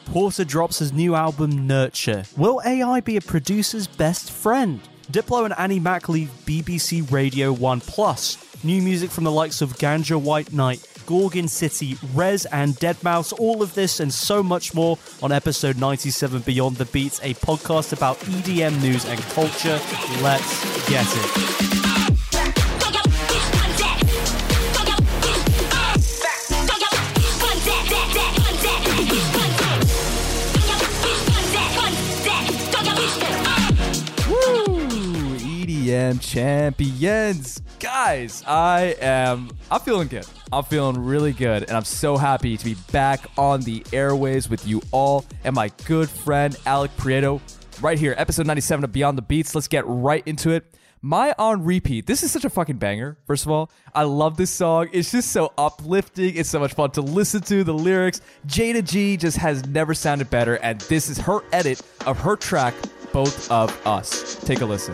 Porter drops his new album, Nurture. Will AI be a producer's best friend? Diplo and Annie Mac leave BBC Radio 1 Plus. New music from the likes of Ganja White Knight, Gorgon City, Rez and Deadmau5, all of this and so much more on episode 97 Beyond the Beats, a podcast about EDM news and culture. Let's get it. EDM champions, guys, I'm feeling good. I'm feeling really good, and I'm so happy to be back on the airwaves with you all and my good friend Alec Prieto right here, episode 97 of Beyond the Beats. Let's get right into it. My on repeat. This is such a fucking banger. First of all, I love this song. It's just so uplifting. It's so much fun to listen to. The lyrics, Jada G just has never sounded better, and this is her edit of her track, Both of Us. Take a listen.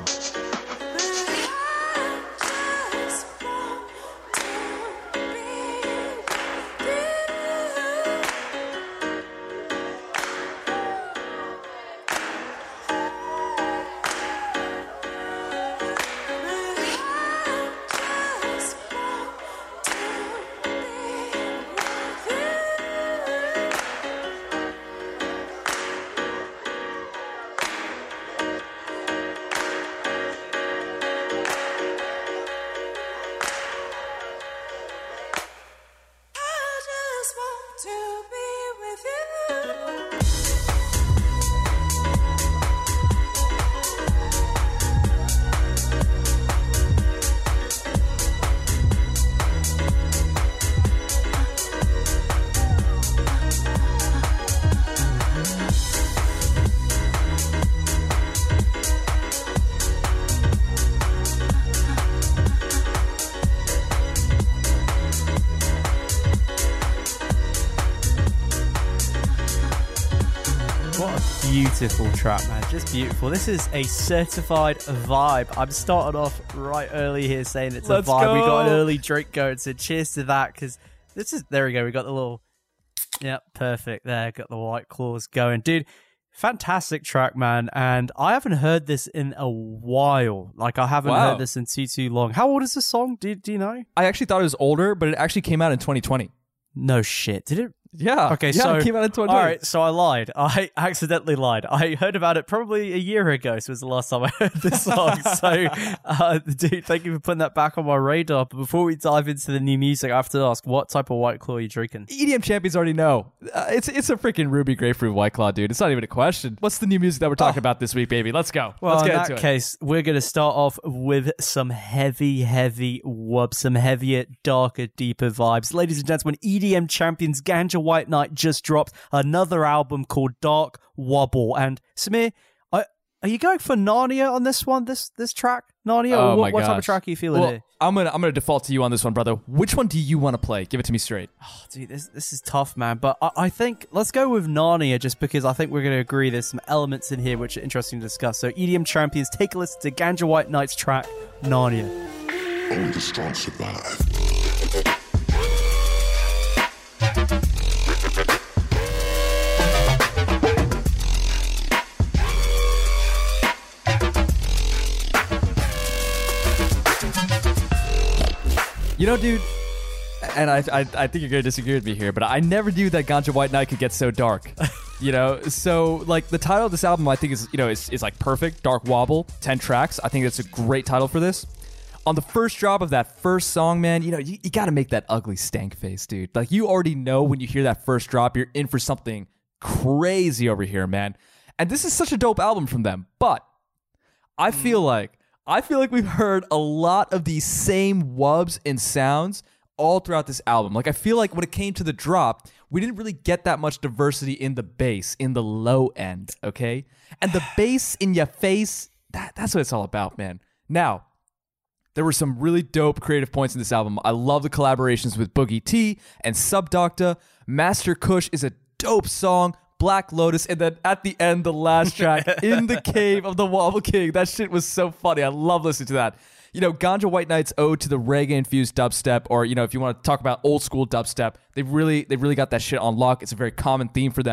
Beautiful track, man. Just beautiful. This is a certified vibe. I'm starting off right early here saying it's a vibe. We got an early drink going, so cheers to that, because this is, there we go. We got the little, yep, perfect there. Got the White Claws going. Dude, fantastic track, man. And I haven't heard this in a while. Like, I haven't heard this in too long. How old is this song? Do you know? I actually thought it was older, but it actually came out in 2020. No shit. Did it? Yeah. Okay, yeah, so it came out in 2020. All right, so I lied. I accidentally lied. I heard about it probably a year ago, so it was the last time I heard this song. So, dude, thank you for putting that back on my radar. But before we dive into the new music, I have to ask, what type of White Claw are you drinking? EDM champions already know. It's a freaking Ruby Grapefruit White Claw, dude. It's not even a question. What's the new music that we're talking about this week, baby? Let's go. Well, Let's get in into that it. case, we're going to start off with some heavy wub, some heavier, darker, deeper vibes. Ladies and gentlemen, EDM champions Ganja White Knight just dropped another album called Dark Wobble. And Samir, are you going for Narnia on this one? This track, Narnia? Oh, or what type of track are you feeling here? I'm gonna default to you on this one, brother. Which one do you want to play? Give it to me straight. Oh, dude, this is tough, man. But I think let's go with Narnia, just because I think we're going to agree there's some elements in here which are interesting to discuss. So EDM champions, take a listen to Ganja White Knight's track, Narnia. Only the strong survive. You know, dude, and I think you're going to disagree with me here, but I never knew that Ganja White Knight could get so dark. You know, so like the title of this album, I think is like perfect. Dark Wobble, 10 tracks. I think that's a great title for this. On the first drop of that first song, man, you know, you got to make that ugly stank face, dude. Like, you already know when you hear that first drop, you're in for something crazy over here, man. And this is such a dope album from them. But I feel like we've heard a lot of these same wubs and sounds all throughout this album. Like, I feel like when it came to the drop, we didn't really get that much diversity in the bass, in the low end, okay? And the bass in your face, that's what it's all about, man. Now, there were some really dope creative points in this album. I love the collaborations with Boogie T and Subdocta. Master Kush is a dope song. Black Lotus, and then at the end, the last track, In the Cave of the Wobble King. That shit was so funny. I love listening to that. You know, Ganja White Knight's ode to the reggae-infused dubstep, or, you know, if you want to talk about old school dubstep, they've really got that shit on lock. It's a very common theme for them.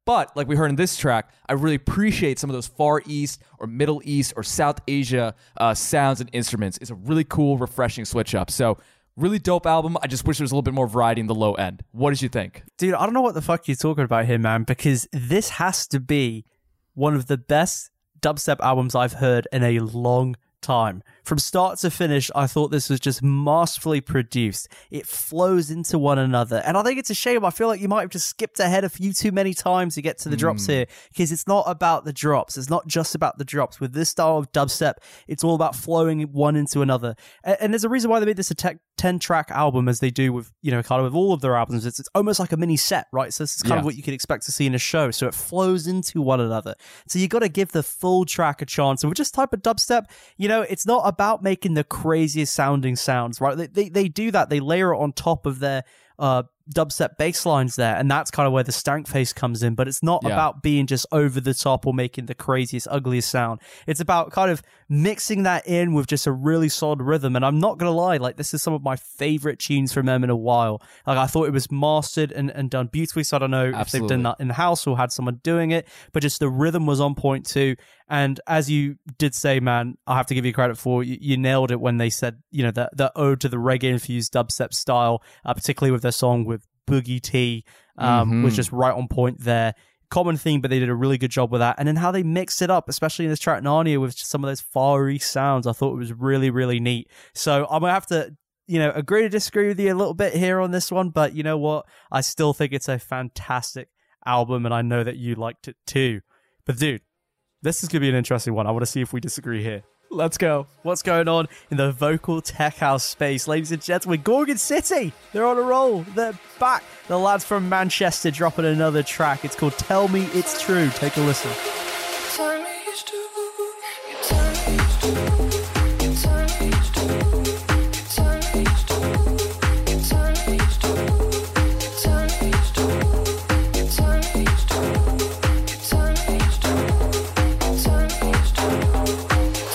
But like we heard in this track, I really appreciate some of those Far East or Middle East or South Asia sounds and instruments. It's a really cool, refreshing switch up. So really dope album. I just wish there was a little bit more variety in the low end. What did you think? Dude, I don't know what the fuck you're talking about here, man, because this has to be one of the best dubstep albums I've heard in a long time. From start to finish, I thought this was just masterfully produced. It flows into one another. And I think it's a shame. I feel like you might have just skipped ahead a few too many times to get to the drops here, because it's not about the drops. It's not just about the drops. With this style of dubstep, it's all about flowing one into another. And there's a reason why they made this a 10-track album, as they do with, kind of with all of their albums. It's almost like a mini set, right? So this is kind of what you could expect to see in a show. So it flows into one another. So you got to give the full track a chance. And with just type of dubstep, it's not about making the craziest sounding sounds, right? They do that. They layer it on top of their dubstep bass lines there, and that's kind of where the stank face comes in. But it's not about being just over the top or making the craziest, ugliest sound. It's about kind of mixing that in with just a really solid rhythm. And I'm not gonna lie, like, this is some of my favorite tunes from them in a while. Like, I thought it was mastered and done beautifully. So I don't know if they've done that in house or had someone doing it, but just the rhythm was on point too. And as you did say, man, I have to give you credit for, you nailed it when they said, the ode to the reggae-infused dubstep style, particularly with their song with Boogie T, was just right on point there. Common theme, but they did a really good job with that. And then how they mixed it up, especially in this track Narnia, with some of those Far East sounds, I thought it was really, really neat. So I'm going to have to, agree to disagree with you a little bit here on this one, but you know what? I still think it's a fantastic album, and I know that you liked it too. But dude, this is going to be an interesting one. I want to see if we disagree here. Let's go. What's going on in the vocal tech house space? Ladies and gentlemen, Gorgon City. They're on a roll. They're back. The lads from Manchester dropping another track. It's called Tell Me It's True. Take a listen. Tell me it's true. You tell me it's true. You tell me it's true. You tell me it's true. You tell me it's true. You tell me it's true. You tell me it's true. You tell me it's true. You tell me it's true.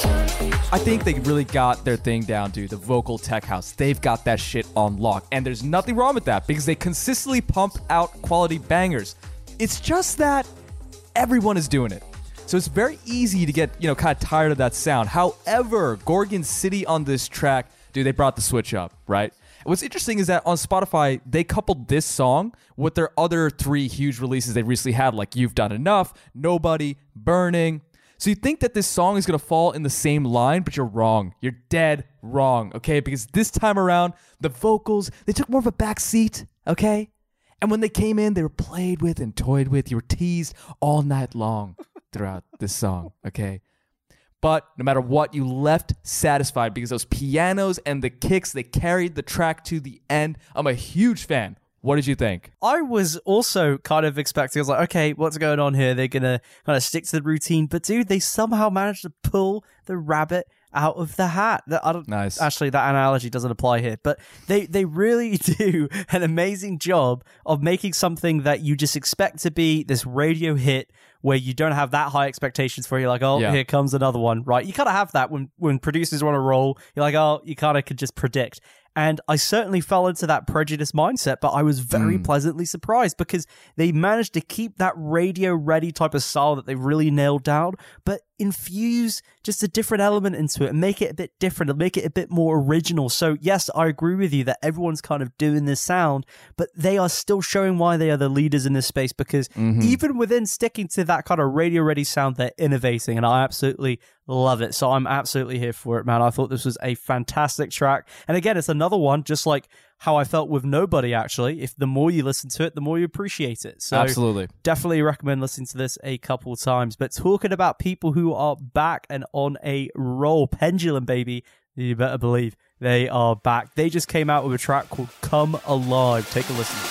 I think they really got their thing down, dude. The vocal tech house. They've got that shit on lock. And there's nothing wrong with that because they consistently pump out quality bangers. It's just that everyone is doing it. So it's very easy to get, kind of tired of that sound. However, Gorgon City on this track, dude, they brought the switch up, right? What's interesting is that on Spotify, they coupled this song with their other 3 huge releases they recently had, like You've Done Enough, Nobody, Burning. So you think that this song is going to fall in the same line, but you're wrong. You're dead wrong, okay? Because this time around, the vocals, they took more of a back seat, okay? And when they came in, they were played with and toyed with. You were teased all night long throughout this song, okay? But no matter what, you left satisfied because those pianos and the kicks, they carried the track to the end. I'm a huge fan. What did you think? I was also kind of expecting, I was like, okay, what's going on here? They're going to kind of stick to the routine. But dude, they somehow managed to pull the rabbit out of the hat. Nice. Actually, that analogy doesn't apply here. But they really do an amazing job of making something that you just expect to be this radio hit where you don't have that high expectations for. You're like, here comes another one, right? You kind of have that when producers want to roll. You're like, you kind of could just predict. And I certainly fell into that prejudice mindset, but I was very pleasantly surprised because they managed to keep that radio-ready type of style that they really nailed down, but infuse just a different element into it and make it a bit different and make it a bit more original. So yes, I agree with you that everyone's kind of doing this sound, but they are still showing why they are the leaders in this space because even within sticking to that kind of radio-ready sound, they're innovating, and I absolutely love it. So I'm absolutely here for it, man. I thought this was a fantastic track. And again, it's another one, just like how I felt with Nobody, actually. If the more you listen to it, the more you appreciate it. So absolutely. Definitely recommend listening to this a couple times. But talking about people who are back and on a roll, Pendulum, baby, you better believe they are back. They just came out with a track called Come Alive. Take a listen.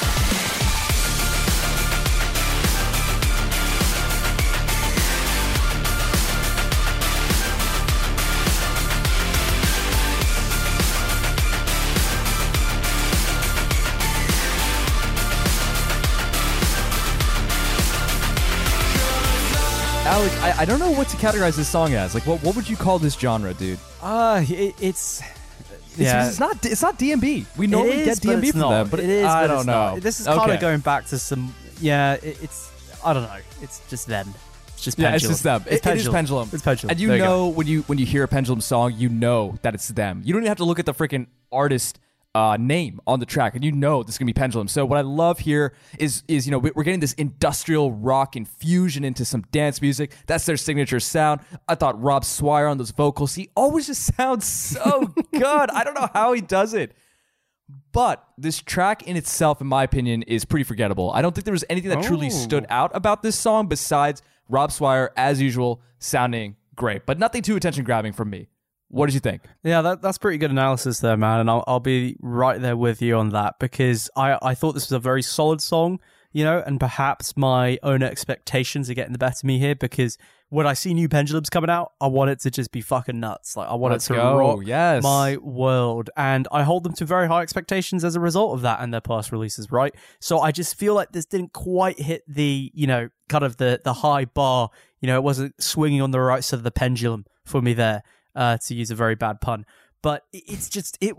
Alex, I don't know what to categorize this song as. Like, what would you call this genre, dude? It's not DMB. We normally get DMB from them, but it is. I don't know. This is kind of going back to some. Yeah, it's. I don't know. It's just them. It's just Yeah, Pendulum. it's just them. It is Pendulum. It's Pendulum. And you There know when you hear a Pendulum song, you know that it's them. You don't even have to look at the freaking artist name on the track, and you know this is gonna be Pendulum. So what I love here is we're getting this industrial rock infusion into some dance music. That's their signature sound. I thought Rob Swire on those vocals, he always just sounds so good. I don't know how he does it. But this track in itself, in my opinion, is pretty forgettable. I don't think there was anything that truly stood out about this song besides Rob Swire, as usual, sounding great, but nothing too attention-grabbing from me. What did you think? Yeah, that's pretty good analysis there, man. And I'll be right there with you on that because I thought this was a very solid song, and perhaps my own expectations are getting the better of me here because when I see new Pendulums coming out, I want it to just be fucking nuts. Like I want it to rock my world. And I hold them to very high expectations as a result of that and their past releases, right? So I just feel like this didn't quite hit the, kind of the high bar. It wasn't swinging on the right side of the pendulum for me there. To use a very bad pun, but it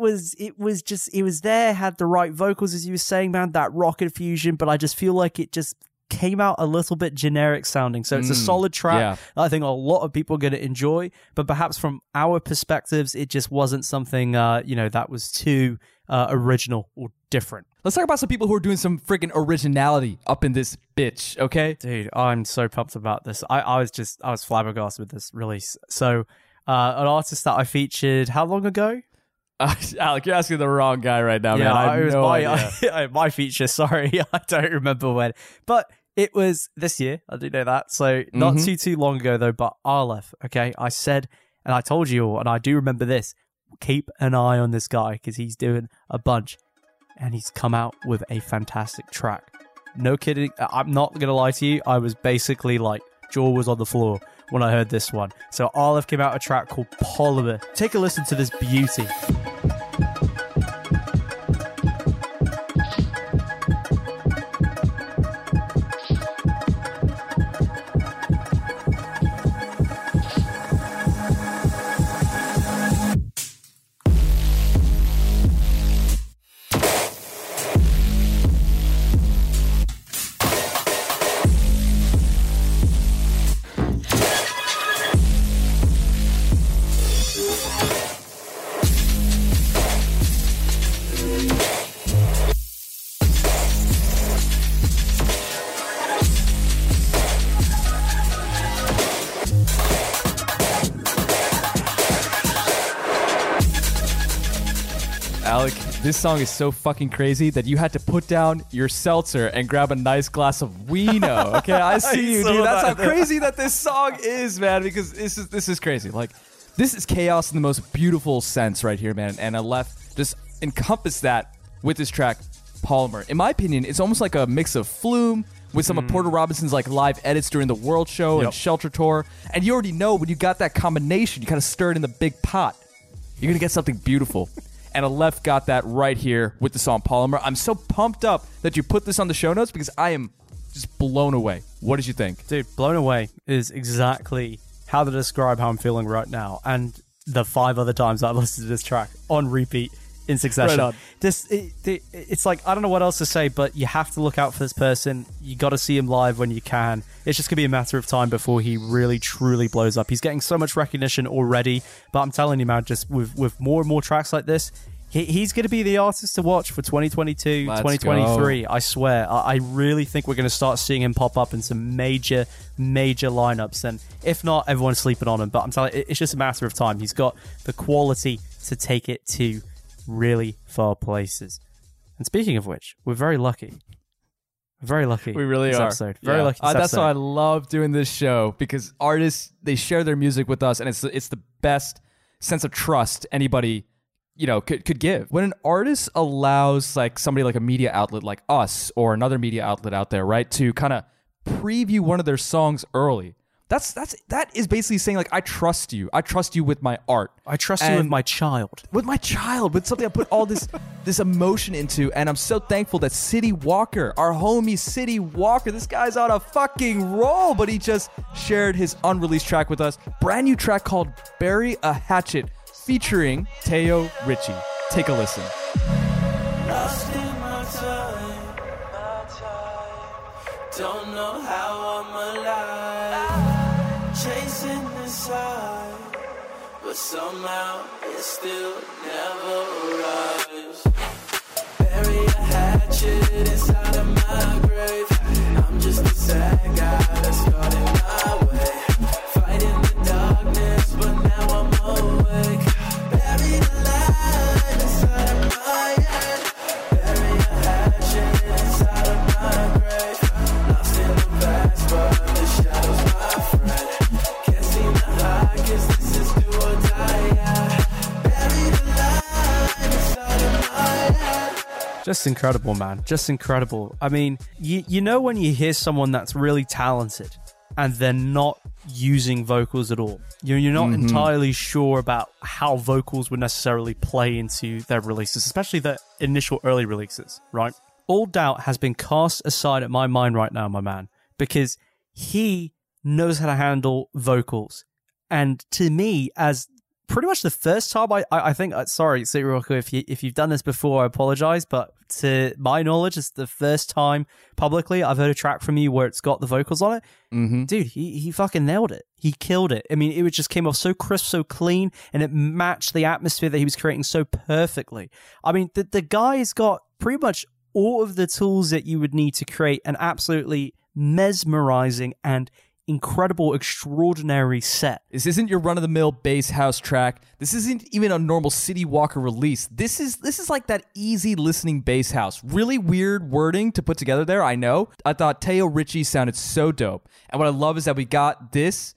was there, had the right vocals as you were saying, man, that rock infusion, but I just feel like it just came out a little bit generic sounding. So it's a solid track that I think a lot of people are going to enjoy, but perhaps from our perspectives, it just wasn't something, that was too original or different. Let's talk about some people who are doing some freaking originality up in this bitch, okay? Dude, I'm so pumped about this. I was flabbergasted with this release. So, an artist that I featured how long ago? Alec, you're asking the wrong guy right now, man. Yeah, it was no idea. my feature. Sorry, I don't remember when, but it was this year. I do know that. So not too long ago though. But Aleph. Okay, I said, and I told you all, and I do remember this. Keep an eye on this guy because he's doing a bunch, and he's come out with a fantastic track. No kidding. I'm not gonna lie to you. I was basically like jaw was on the floor when I heard this one. So Aleph came out a track called Polymer. Take a listen to this beauty. Alec, this song is so fucking crazy that you had to put down your seltzer and grab a nice glass of Wino. Okay, I see you, dude. That's how crazy that this song is, man, because this is crazy. Like, this is chaos in the most beautiful sense right here, man. And Aleph just encompassed that with this track, Polymer. In my opinion, it's almost like a mix of Flume with some of Porter Robinson's like live edits during the World Show and Shelter Tour. And you already know when you got that combination, you kind of stir it in the big pot. You're going to get something beautiful. And Aleph got that right here with the song Polymer. I'm so pumped up that you put this on the show notes because I am just blown away. What did you think? Dude, blown away is exactly how to describe how I'm feeling right now. And the 5 other times I've listened to this track on repeat in succession. Right on. It's like, I don't know what else to say, but you have to look out for this person. You got to see him live when you can. It's just going to be a matter of time before he really, truly blows up. He's getting so much recognition already, but I'm telling you, man, just with more and more tracks like this, he's going to be the artist to watch for 2022, 2023. Go. I swear. I really think we're going to start seeing him pop up in some major, major lineups. And if not, everyone's sleeping on him. But I'm telling you, it's just a matter of time. He's got the quality to take it to really far places. And speaking of which, we're very lucky. Very lucky. We really are. Episode. Very lucky. That's why I love doing this show, because artists, they share their music with us, and it's the best sense of trust anybody could give. When an artist allows like somebody like a media outlet like us or another media outlet out there, right, to kind of preview one of their songs early, that is basically saying like, I trust you with my art, I trust you with my child, with something I put all this emotion into. And I'm so thankful that City Walker, our homie City Walker, this guy's on a fucking roll, but he just shared his unreleased track with us, brand new track called Bury a Hatchet featuring Teo Ritchie. Take a listen. Lost in my time, Don't know how I'm alive. Chasing this high, but somehow it still never arrives. Bury a hatchet inside of my grave. I'm just a sad guy that's got in my way. Fighting the darkness, but now I'm awake. Buried alive inside of my head. Bury a hatchet inside of my grave. Lost in the past, but the shadow's my friend. Can't seem to hide, 'cause this is do or die. Yeah. Buried alive inside of my head. Just incredible, man. Just incredible. I mean, you know when you hear someone that's really talented and they're not using vocals at all. You're not entirely sure about how vocals would necessarily play into their releases, especially the initial early releases, right? All doubt has been cast aside at my mind right now, my man, because he knows how to handle vocals. And to me, as pretty much the first time I think, sorry, City Rocker, if you've done this before, I apologize, but to my knowledge, it's the first time publicly I've heard a track from you where it's got the vocals on it. Dude, he fucking nailed it. He killed it. I mean, it just came off so crisp, so clean, and it matched the atmosphere that he was creating so perfectly. I mean, the guy's got pretty much all of the tools that you would need to create an absolutely mesmerizing and incredible, extraordinary set. This isn't your run-of-the-mill bass house track. This isn't even a normal City Walker release. This is like that easy listening bass house. Really weird wording to put together there, I know. I thought Teo Ritchie sounded so dope. And what I love is that we got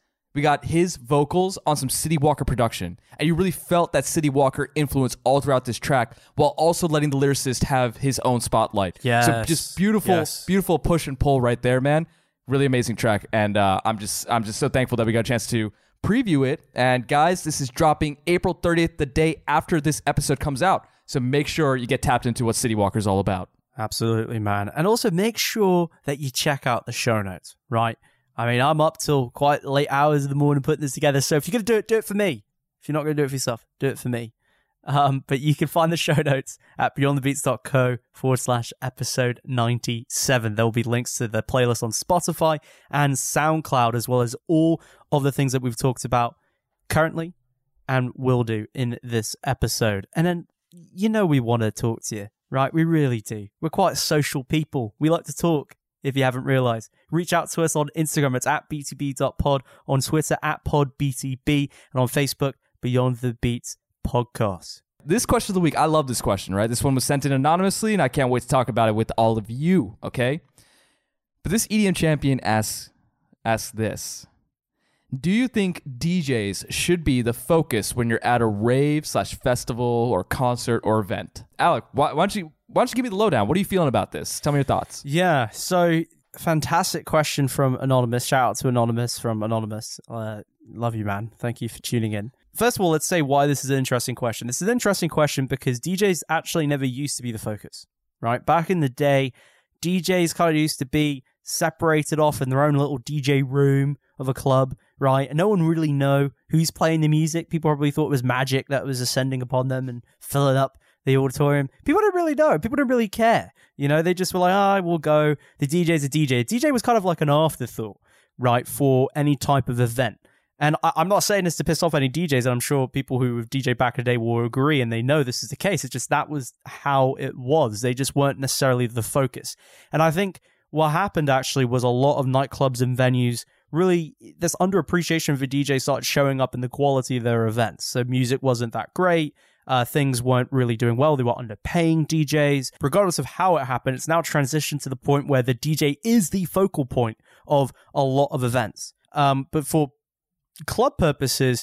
his vocals on some City Walker production. And you really felt that City Walker influence all throughout this track while also letting the lyricist have his own spotlight. Yes. So just beautiful push and pull right there, man. Really amazing track, and I'm just so thankful that we got a chance to preview it. And guys, this is dropping April 30th, the day after this episode comes out. So make sure you get tapped into what City Walker's all about. Absolutely, man. And also make sure that you check out the show notes, right? I mean, I'm up till quite late hours of the morning putting this together. So if you're going to do it for me. If you're not going to do it for yourself, do it for me. But you can find the show notes at beyondthebeats.co/episode 97. There will be links to the playlist on Spotify and SoundCloud, as well as all of the things that we've talked about currently and will do in this episode. And then, we want to talk to you, right? We really do. We're quite social people. We like to talk, if you haven't realized. Reach out to us on Instagram. It's at btb.pod, on Twitter at podbtb, and on Facebook, Beyond the Beats Podcast. This question of the week, I love this question, right? This one was sent in anonymously, and I can't wait to talk about it with all of you, okay? But this EDM champion asks this. Do you think DJs should be the focus when you're at a rave/festival or concert or event? Alec, why don't you give me the lowdown? What are you feeling about this? Tell me your thoughts. Yeah, so fantastic question from Anonymous. Shout out to Anonymous from Anonymous. Love you, man. Thank you for tuning in. First of all, let's say why this is an interesting question. This is an interesting question because DJs actually never used to be the focus, right? Back in the day, DJs kind of used to be separated off in their own little DJ room of a club, right? And no one really know who's playing the music. People probably thought it was magic that was ascending upon them and filling up the auditorium. People don't really know. People don't really care. They just were like, we'll go. The DJ's a DJ. DJ was kind of like an afterthought, right, for any type of event. And I'm not saying this to piss off any DJs, and I'm sure people who have DJ back in the day will agree, and they know this is the case. It's just that was how it was. They just weren't necessarily the focus. And I think what happened actually was a lot of nightclubs and venues, really, this underappreciation for DJs started showing up in the quality of their events. So music wasn't that great. Things weren't really doing well. They were underpaying DJs. Regardless of how it happened, it's now transitioned to the point where the DJ is the focal point of a lot of events. But for club purposes,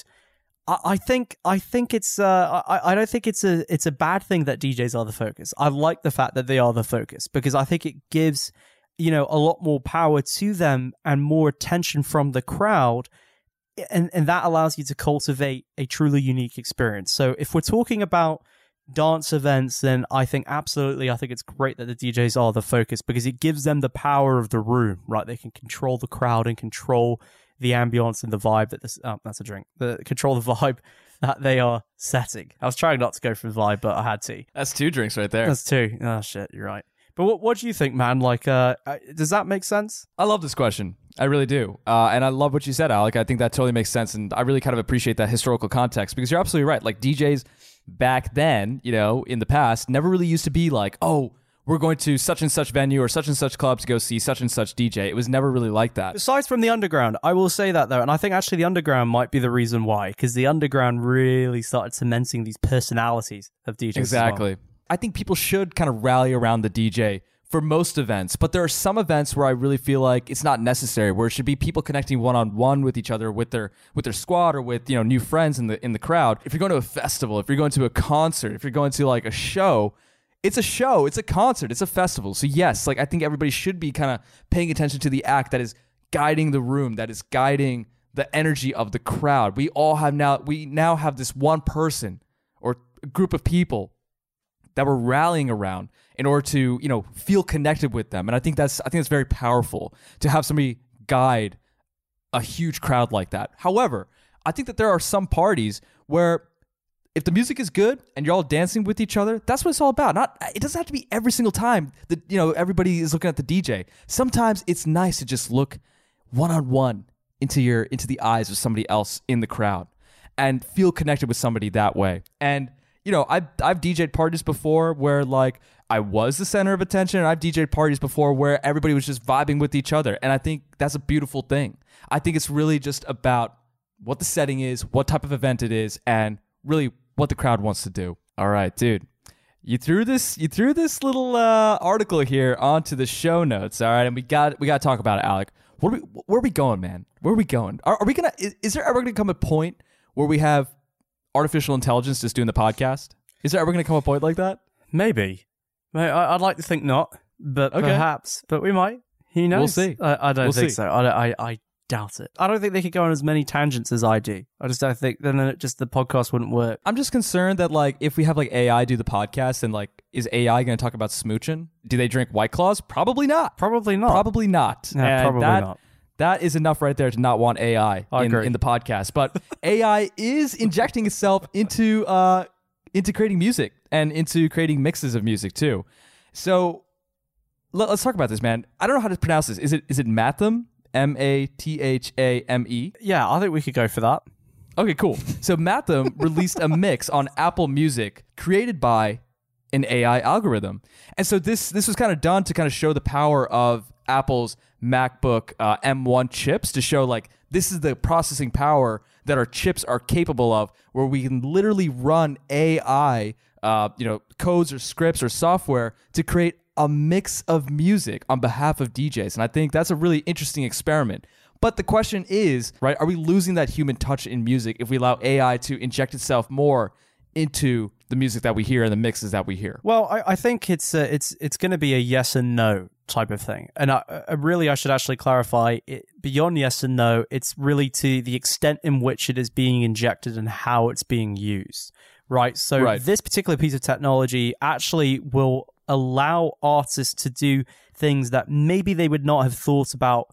I think it's I don't think it's a bad thing that DJs are the focus. I like the fact that they are the focus because I think it gives a lot more power to them and more attention from the crowd, and that allows you to cultivate a truly unique experience. So if we're talking about dance events, then I think it's great that the DJs are the focus because it gives them the power of the room, right? They can control the crowd and control the ambience and the vibe that that's a drink. Control the vibe that they are setting. I was trying not to go for vibe, but I had to. That's 2 drinks right there. That's 2. Oh shit, you're right. But what do you think, man? Like, does that make sense? I love this question. I really do. And I love what you said, Alec. I think that totally makes sense. And I really kind of appreciate that historical context because you're absolutely right. Like DJs back then, in the past, never really used to be like, oh, we're going to such and such venue or such and such club to go see such and such DJ. It was never really like that. Besides from the underground, I will say that though, and I think actually the underground might be the reason why, because the underground really started cementing these personalities of DJs. Exactly. As well. I think people should kind of rally around the DJ for most events, but there are some events where I really feel like it's not necessary, where it should be people connecting one-on-one with each other, with their squad or with new friends in the crowd. If you're going to a festival, if you're going to a concert, if you're going to like a show, it's a show, it's a concert, it's a festival. So yes, like I think everybody should be kind of paying attention to the act that is guiding the room, that is guiding the energy of the crowd. We now have this one person or a group of people that we're rallying around in order to, feel connected with them. And I think that's very powerful to have somebody guide a huge crowd like that. However, I think that there are some parties where if the music is good and you're all dancing with each other, that's what it's all about. It doesn't have to be every single time that, everybody is looking at the DJ. Sometimes it's nice to just look one-on-one into the eyes of somebody else in the crowd and feel connected with somebody that way. And I've DJ'd parties before where like I was the center of attention, and I've DJ'd parties before where everybody was just vibing with each other. And I think that's a beautiful thing. I think it's really just about what the setting is, what type of event it is, and really what the crowd wants to do. All right, dude. You threw this little article here onto the show notes, all right? And we got to talk about it, Alec. Where are we going, man? Where are we going? Are we gonna? Is there ever gonna come a point where we have artificial intelligence just doing the podcast? Is there ever gonna come a point like that? Maybe. I'd like to think not, but perhaps. But we might. Who knows? We'll see. I don't We'll think see. so. I doubt it. I don't think they could go on as many tangents as I do. I just don't think. Then the podcast wouldn't work. I'm just concerned that like if we have like AI do the podcast, and like is AI going to talk about smooching? Do they drink White Claws? Probably not. Probably not. Probably not. Yeah, And probably not. That is enough right there to not want AI I agree. in the podcast. But AI is injecting itself into creating music and into creating mixes of music too. So let's talk about this, man. I don't know how to pronounce this. Is it Matham? Mathame? Yeah, I think we could go for that. Okay, cool. So Matham released a mix on Apple Music created by an AI algorithm. And so this was kind of done to kind of show the power of Apple's MacBook M1 chips, to show like this is the processing power that our chips are capable of, where we can literally run AI codes or scripts or software to create a mix of music on behalf of DJs. And I think that's a really interesting experiment. But the question is, right, are we losing that human touch in music if we allow AI to inject itself more into the music that we hear and the mixes that we hear? Well, I think it's going to be a yes and no type of thing. And I should actually clarify it. Beyond yes and no, it's really to the extent in which it is being injected and how it's being used, right? So this particular piece of technology actually will allow artists to do things that maybe they would not have thought about,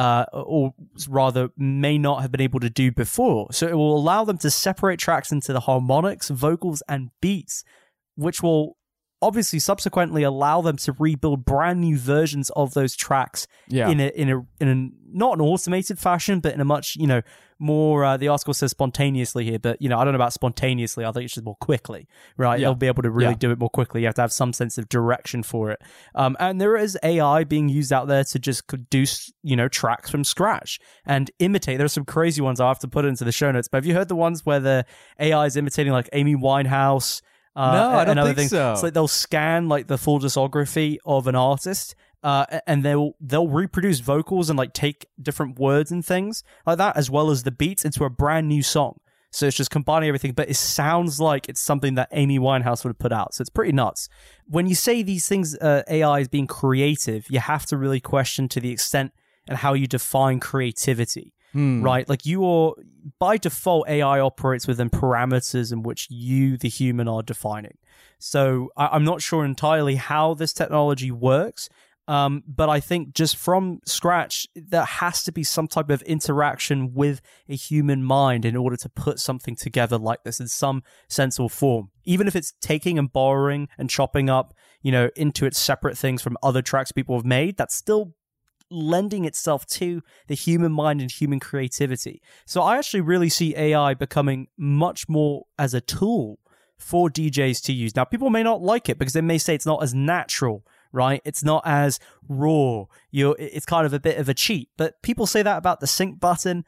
or rather may not have been able to do before. So it will allow them to separate tracks into the harmonics, vocals, and beats, which will obviously subsequently allow them to rebuild brand new versions of those tracks in a not an automated fashion, but in a much more. The article says spontaneously here, but I don't know about spontaneously. I think it's just more quickly, right? Yeah. They'll be able to really do it more quickly. You have to have some sense of direction for it, and there is AI being used out there to just produce tracks from scratch and imitate. There's some crazy ones. I'll have to put it into the show notes. But have you heard the ones where the AI is imitating like Amy Winehouse? No, I don't think so. It's like they'll scan like the full discography of an artist, and they'll reproduce vocals and like take different words and things like that, as well as the beats, into a brand new song. So it's just combining everything, but it sounds like it's something that Amy Winehouse would have put out. So it's pretty nuts. When you say these things, AI is being creative, you have to really question to the extent and how you define creativity. Right? Like by default, AI operates within parameters in which you, the human, are defining. So I'm not sure entirely how this technology works. But I think just from scratch, there has to be some type of interaction with a human mind in order to put something together like this in some sense or form. Even if it's taking and borrowing and chopping up, into its separate things from other tracks people have made, that's still lending itself to the human mind and human creativity. So I actually really see AI becoming much more as a tool for DJs to use. Now, people may not like it because they may say it's not as natural, right? It's not as raw. It's kind of a bit of a cheat. But people say that about the sync button,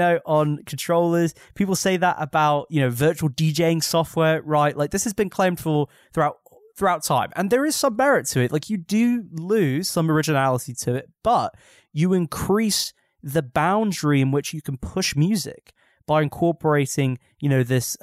on controllers. People say that about, virtual DJing software, right? Like this has been claimed throughout time. And there is some merit to it. Like you do lose some originality to it, but you increase the boundary in which you can push music by incorporating, this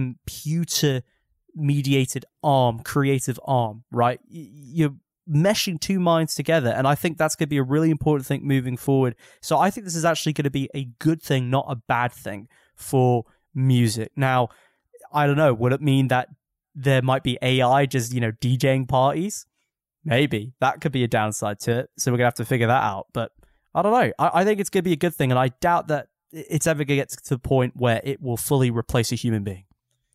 computer mediated creative arm, right? You're meshing two minds together. And I think that's going to be a really important thing moving forward. So I think this is actually going to be a good thing, not a bad thing for music. Now, I don't know. Would it mean that there might be AI just, DJing parties? Maybe. That could be a downside to it. So we're going to have to figure that out. But I don't know. I think it's going to be a good thing. And I doubt that it's ever going to get to the point where it will fully replace a human being.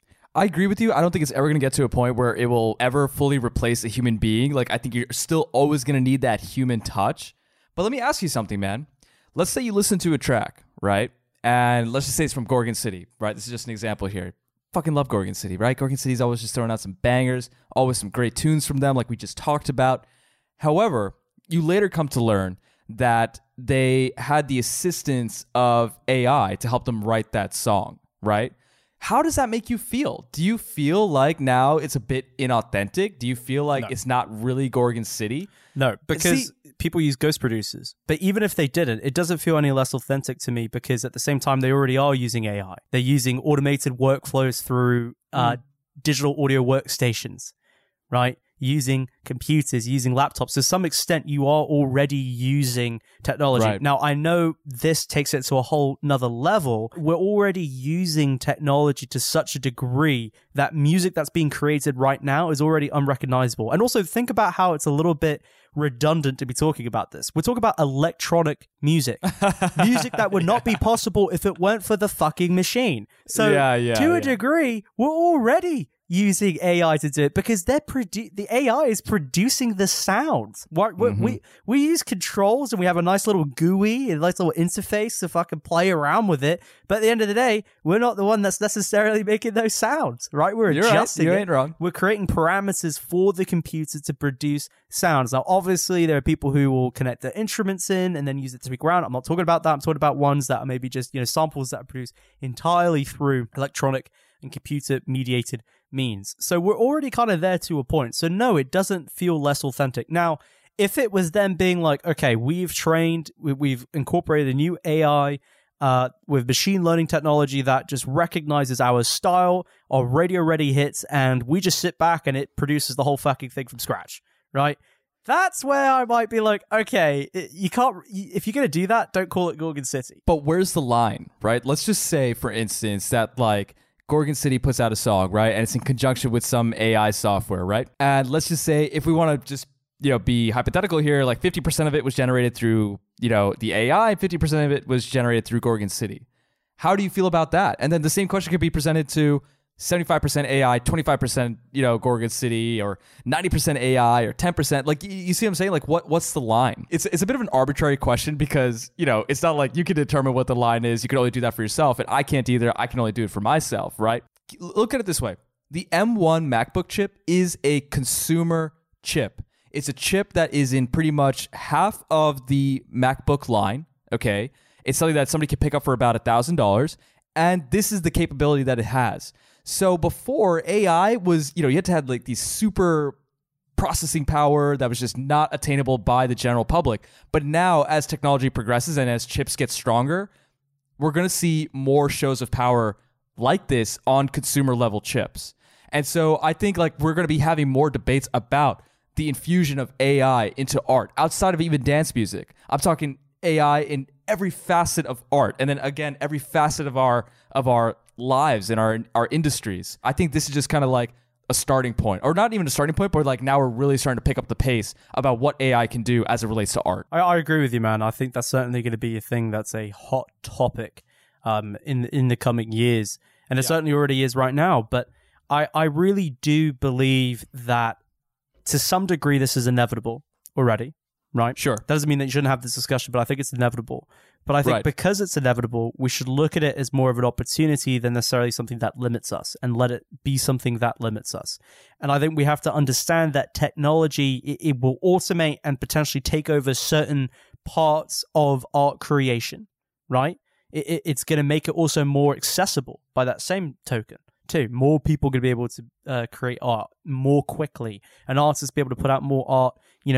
I agree with you. I don't think it's ever going to get to a point where it will ever fully replace a human being. Like, I think you're still always going to need that human touch. But let me ask you something, man. Let's say you listen to a track, right? And let's just say it's from Gorgon City, right? This is just an example here. Fucking love Gorgon City, right? Gorgon City's always just throwing out some bangers, always some great tunes from them, like we just talked about. However, you later come to learn that they had the assistance of AI to help them write that song, right? How does that make you feel? Do you feel like now it's a bit inauthentic? Do you feel like it's not really Gorgon City? No, because people use ghost producers. But even if they didn't, it doesn't feel any less authentic to me because at the same time, they already are using AI. They're using automated workflows through digital audio workstations, right? Using computers, using laptops. To some extent, you are already using technology. Right. Now, I know this takes it to a whole nother level. We're already using technology to such a degree that music that's being created right now is already unrecognizable. And also think about how it's a little bit redundant to be talking about this. We're talking about electronic music. Music that would not be possible if it weren't for the fucking machine. So to a degree, we're already using AI to do it because the AI is producing the sounds. We use controls and we have a nice little GUI, a nice little interface to fucking play around with it. But at the end of the day, we're not the one that's necessarily making those sounds, right? We're adjusting You it. ain't wrong. We're creating parameters for the computer to produce sounds. Now, obviously, there are people who will connect their instruments in and then use it to speak around. I'm not talking about that. I'm talking about ones that are maybe just, samples that are produced entirely through electronic and computer mediated means. So we're already kind of there to a point. So no, it doesn't feel less authentic. Now, if it was them being like, okay, we've incorporated a new AI with machine learning technology that just recognizes our style, our radio ready hits, and we just sit back and it produces the whole fucking thing from scratch, right? That's where I might be like, okay, you can't, if you're going to do that, don't call it Gorgon City. But where's the line, right? Let's just say, for instance, that like Gorgon City puts out a song, right? And it's in conjunction with some AI software, right? And let's just say, if we want to just, be hypothetical here, like 50% of it was generated through, the AI, 50% of it was generated through Gorgon City. How do you feel about that? And then the same question could be presented to 75% AI, 25%, Gorgon City, or 90% AI, or 10%. Like, you see what I'm saying? Like, what's the line? It's a bit of an arbitrary question because, it's not like you can determine what the line is. You can only do that for yourself, and I can't either. I can only do it for myself, right? Look at it this way. The M1 MacBook chip is a consumer chip. It's a chip that is in pretty much half of the MacBook line, okay? It's something that somebody can pick up for about $1,000, and this is the capability that it has. So before, AI was, you had to have like these super processing power that was just not attainable by the general public. But now, as technology progresses and as chips get stronger, we're going to see more shows of power like this on consumer level chips. And so I think like we're going to be having more debates about the infusion of AI into art outside of even dance music. I'm talking AI in every facet of art. And then again, every facet of our lives and our industries. I think this is just kind of like a starting point, or not even a starting point, but like now we're really starting to pick up the pace about what AI can do as it relates to art. I agree with you, man. I think that's certainly going to be a thing that's a hot topic in the coming years. And it certainly already is right now. But I really do believe that to some degree this is inevitable already, right? Sure. That doesn't mean that you shouldn't have this discussion, but I think it's inevitable. But I think because it's inevitable, we should look at it as more of an opportunity than necessarily something that limits us, and let it be something that limits us. And I think we have to understand that technology, it will automate and potentially take over certain parts of art creation, right? It's going to make it also more accessible by that same token, too. More people are going to be able to create art more quickly, and artists be able to put out more art,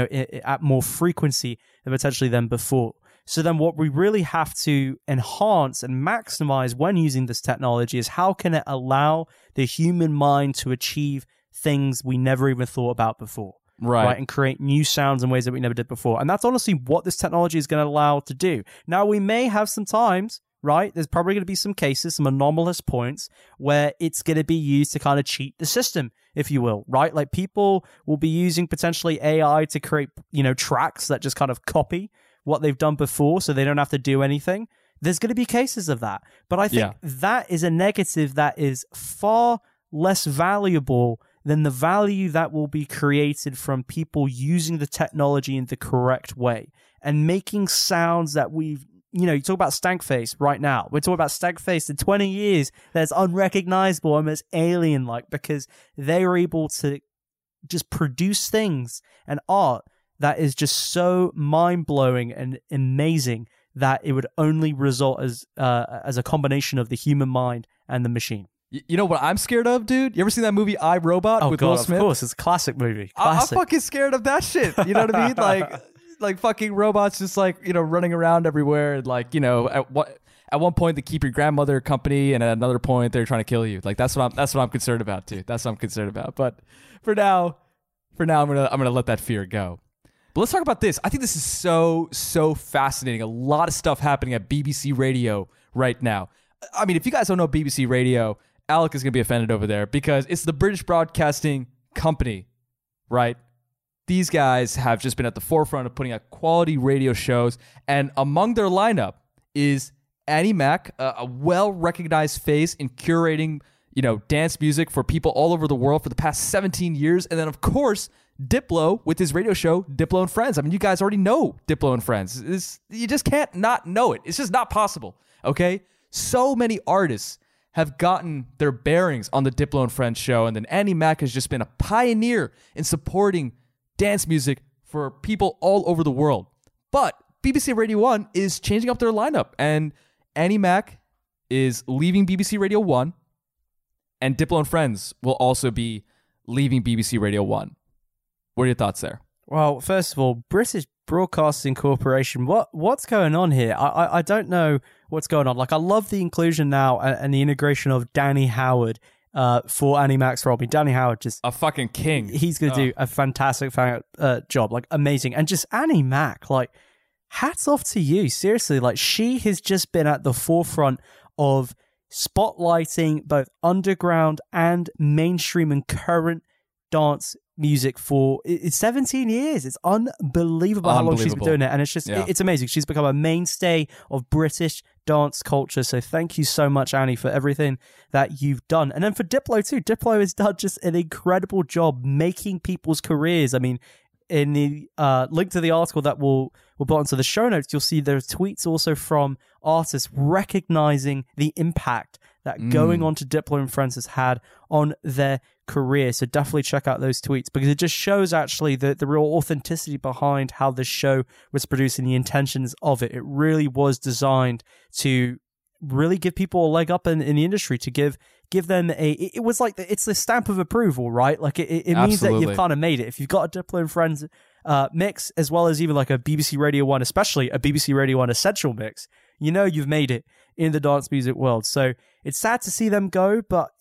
at more frequency than before. So then what we really have to enhance and maximize when using this technology is how can it allow the human mind to achieve things we never even thought about before. Right, and create new sounds in ways that we never did before. And that's honestly what this technology is going to allow to do. Now, we may have some times, right? There's probably going to be some cases, some anomalous points where it's going to be used to kind of cheat the system, if you will, right? Like people will be using potentially AI to create, tracks that just kind of copy what they've done before so they don't have to do anything. There's going to be cases of that. But I think that is a negative that is far less valuable than the value that will be created from people using the technology in the correct way and making sounds that we've, you talk about Stankface right now. We're talking about Stankface in 20 years that's unrecognizable, almost alien-like, because they are able to just produce things and art that is just so mind-blowing and amazing that it would only result as a combination of the human mind and the machine. You know what I'm scared of, dude? You ever seen that movie I, Robot with Will Smith? Of course, it's a classic movie. I'm fucking scared of that shit. You know what I mean? Like fucking robots just running around everywhere. And at one point they keep your grandmother company, and at another point they're trying to kill you. Like that's what I'm concerned about, dude. That's what I'm concerned about. But for now I'm gonna let that fear go. But let's talk about this. I think this is so fascinating. A lot of stuff happening at BBC Radio right now. I mean, if you guys don't know BBC Radio, Alec is going to be offended over there because it's the British Broadcasting Company, right? These guys have just been at the forefront of putting out quality radio shows, and among their lineup is Annie Mac, a well-recognized face in curating, dance music for people all over the world for the past 17 years, and then, of course, Diplo with his radio show, Diplo and Friends. I mean, you guys already know Diplo and Friends. You just can't not know it. It's just not possible, okay? So many artists have gotten their bearings on the Diplo and Friends show, and then Annie Mac has just been a pioneer in supporting dance music for people all over the world. But BBC Radio 1 is changing up their lineup, and Annie Mac is leaving BBC Radio 1, and Diplo and Friends will also be leaving BBC Radio 1. What are your thoughts there? Well, first of all, British Broadcasting Corporation, what's going on here? I don't know what's going on. Like, I love the inclusion now and the integration of Danny Howard for Annie Mac's role. I mean, Danny Howard just... a fucking king. He's going to do a fantastic job. Like, amazing. And just Annie Mac, like, hats off to you. Seriously, like, she has just been at the forefront of spotlighting both underground and mainstream and current dance music for 17 years. It's unbelievable how long she's been doing it, and it's just it's amazing. She's become a mainstay of British dance culture. So thank you so much, Annie, for everything that you've done. And then for Diplo too. Diplo has done just an incredible job making people's careers. I mean, in the link to the article that we'll put onto the show notes, you'll see there's tweets also from artists recognizing the impact that going on to Diplo and Friends has had on their career. So definitely check out those tweets, because it just shows actually the real authenticity behind how this show was produced and the intentions of it. It really was designed to really give people a leg up in the industry, to give them it was like it's the stamp of approval, right? Like it means that you've kind of made it. If you've got a Diplo and Friends mix, as well as even like a BBC Radio 1, especially a BBC Radio 1 Essential mix, you've made it in the dance music world. So it's sad to see them go, but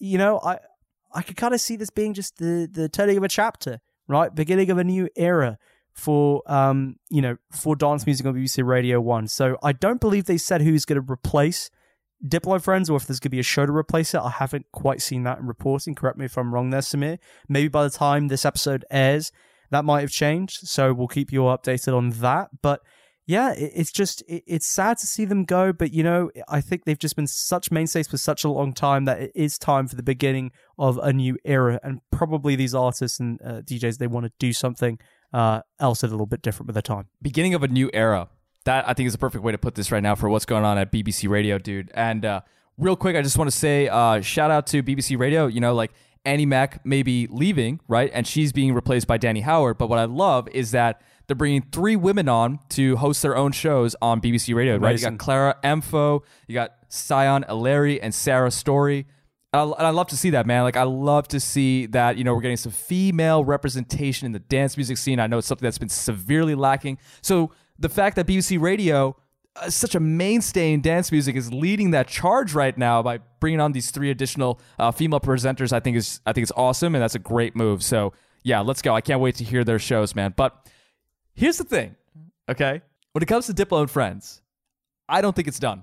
I could kind of see this being just the turning of a chapter, right? Beginning of a new era for for dance music on BBC Radio 1. So I don't believe they said who's going to replace Diplo and Friends or if there's going to be a show to replace it. I haven't quite seen that in reporting. Correct me if I'm wrong there, Samir. Maybe by the time this episode airs, that might have changed. So we'll keep you all updated on that. But yeah, it's sad to see them go. But, I think they've just been such mainstays for such a long time that it is time for the beginning of a new era. And probably these artists and DJs, they want to do something else a little bit different with their time. Beginning of a new era. That, I think, is a perfect way to put this right now for what's going on at BBC Radio, dude. And real quick, I just want to say shout out to BBC Radio. Annie Mac may be leaving, right? And she's being replaced by Danny Howard. But what I love is that they're bringing 3 women on to host their own shows on BBC Radio, right? You got Clara Emfo, you got Sion Aleri, and Sarah Story. And I love to see that, man. I love to see that, we're getting some female representation in the dance music scene. I know it's something that's been severely lacking. So the fact that BBC Radio, such a mainstay in dance music, is leading that charge right now by bringing on these 3 additional female presenters, I think is awesome, and that's a great move. So yeah, let's go. I can't wait to hear their shows, man. But here's the thing, okay? When it comes to Diplo and Friends, I don't think it's done.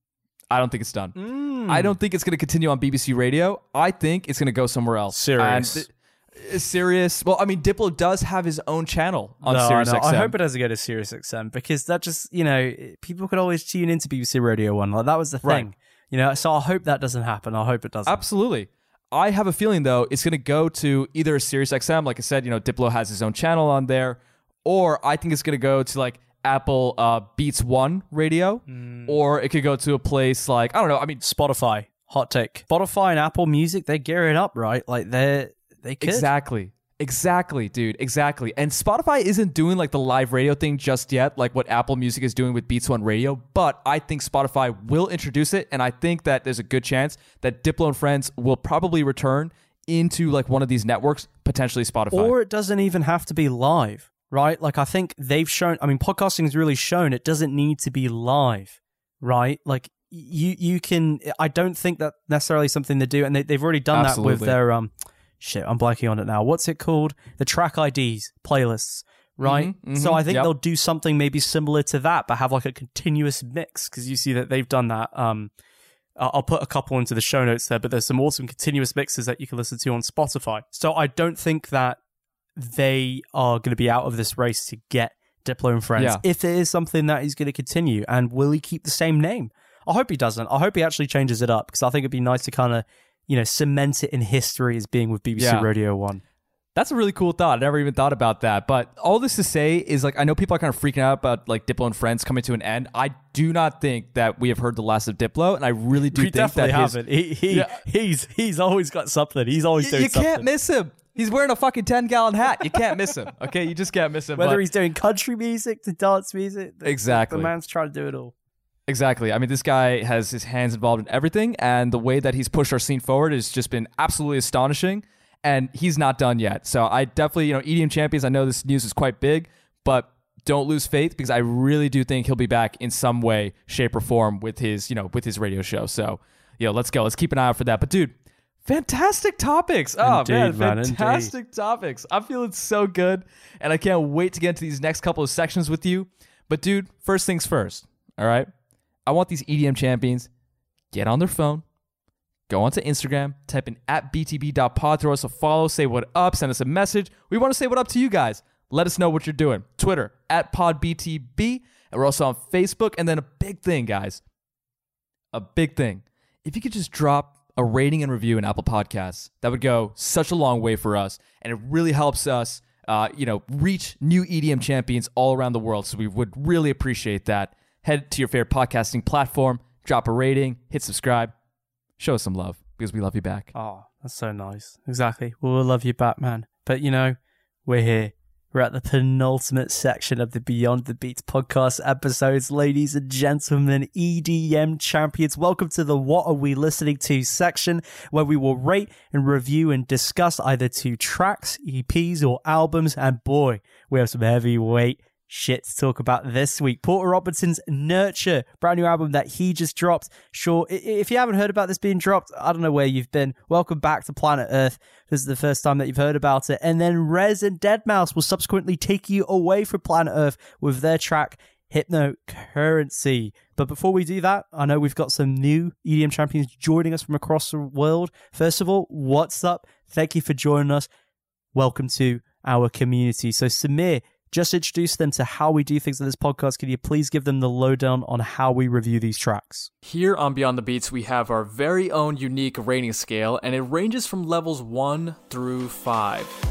I don't think it's done. I don't think it's going to continue on BBC Radio. I think it's going to go somewhere else. Sirius. Well, I mean, Diplo does have his own channel on Sirius XM. I hope it doesn't go to Sirius XM because that just, people could always tune into BBC Radio 1. That was the thing. Right. So I hope that doesn't happen. I hope it doesn't. Absolutely. I have a feeling, though, it's going to go to either Sirius XM. Like I said, Diplo has his own channel on there. Or I think it's going to go to, Apple Beats One Radio. Or it could go to a place like, I don't know, Spotify. Hot take. Spotify and Apple Music, they're gearing up, right? They could. Exactly, dude. Exactly. And Spotify isn't doing the live radio thing just yet, like what Apple Music is doing with Beats One Radio. But I think Spotify will introduce it. And I think that there's a good chance that Diplo and Friends will probably return into one of these networks, potentially Spotify. Or it doesn't even have to be live, right? I think they've shown, podcasting has really shown it doesn't need to be live, right? You can, I don't think that necessarily something to do. And they've already done Absolutely. that with their, shit, I'm blanking on it now. What's it called? The track IDs, playlists, right? So I think they'll do something maybe similar to that, but have a continuous mix, because you see that they've done that. I'll put a couple into the show notes there, but there's some awesome continuous mixes that you can listen to on Spotify. So I don't think that they are going to be out of this race to get Diplo and Friends. Yeah. If it is something that he's going to continue, and will he keep the same name? I hope he doesn't. I hope he actually changes it up, because I think it'd be nice to kind of cement it in history as being with BBC Radio 1. That's a really cool thought. I never even thought about that. But all this to say is, I know people are kind of freaking out about, Diplo and Friends coming to an end. I do not think that we have heard the last of Diplo, and I really do think definitely that haven't. He's always got something. He's always doing something. You can't miss him. He's wearing a fucking 10-gallon hat. You can't miss him. Okay, you just can't miss him. Whether he's doing country music to dance music. Exactly. The man's trying to do it all. Exactly. This guy has his hands involved in everything, and the way that he's pushed our scene forward has just been absolutely astonishing, and he's not done yet. So I definitely, EDM Champions, I know this news is quite big, but don't lose faith, because I really do think he'll be back in some way, shape, or form with his, with his radio show. So, let's go. Let's keep an eye out for that. But dude, fantastic topics. Indeed, fantastic topics. I'm feeling so good, and I can't wait to get into these next couple of sections with you. But dude, first things first, all right? I want these EDM champions, get on their phone, go onto Instagram, type in @btb.pod, throw us a follow, say what up, send us a message. We want to say what up to you guys. Let us know what you're doing. Twitter, @podbtb, and we're also on Facebook. And then a big thing, guys, a big thing. If you could just drop a rating and review in Apple Podcasts, that would go such a long way for us, and it really helps us, reach new EDM champions all around the world. So we would really appreciate that. Head to your favorite podcasting platform, drop a rating, hit subscribe, show us some love, because we love you back. Oh, that's so nice. Exactly. We'll love you back, man. But, we're here. We're at the penultimate section of the Beyond the Beats podcast episodes. Ladies and gentlemen, EDM champions, welcome to the What Are We Listening To section, where we will rate and review and discuss either 2 tracks, EPs, or albums. And boy, we have some heavyweight shit to talk about this week. Porter Robinson's Nurture, brand new album that he just dropped. Sure, if you haven't heard about this being dropped, I don't know where you've been. Welcome back to Planet Earth. This is the first time that you've heard about it. And then Rez and Deadmau5 will subsequently take you away from Planet Earth with their track Hypnocurrency. But before we do that, I know we've got some new EDM champions joining us from across the world. First of all, what's up? Thank you for joining us. Welcome to our community. So Samir, just introduce them to how we do things in this podcast. Can you please give them the lowdown on how we review these tracks? Here on Beyond the Beats, we have our very own unique rating scale, and it ranges from levels 1 through 5.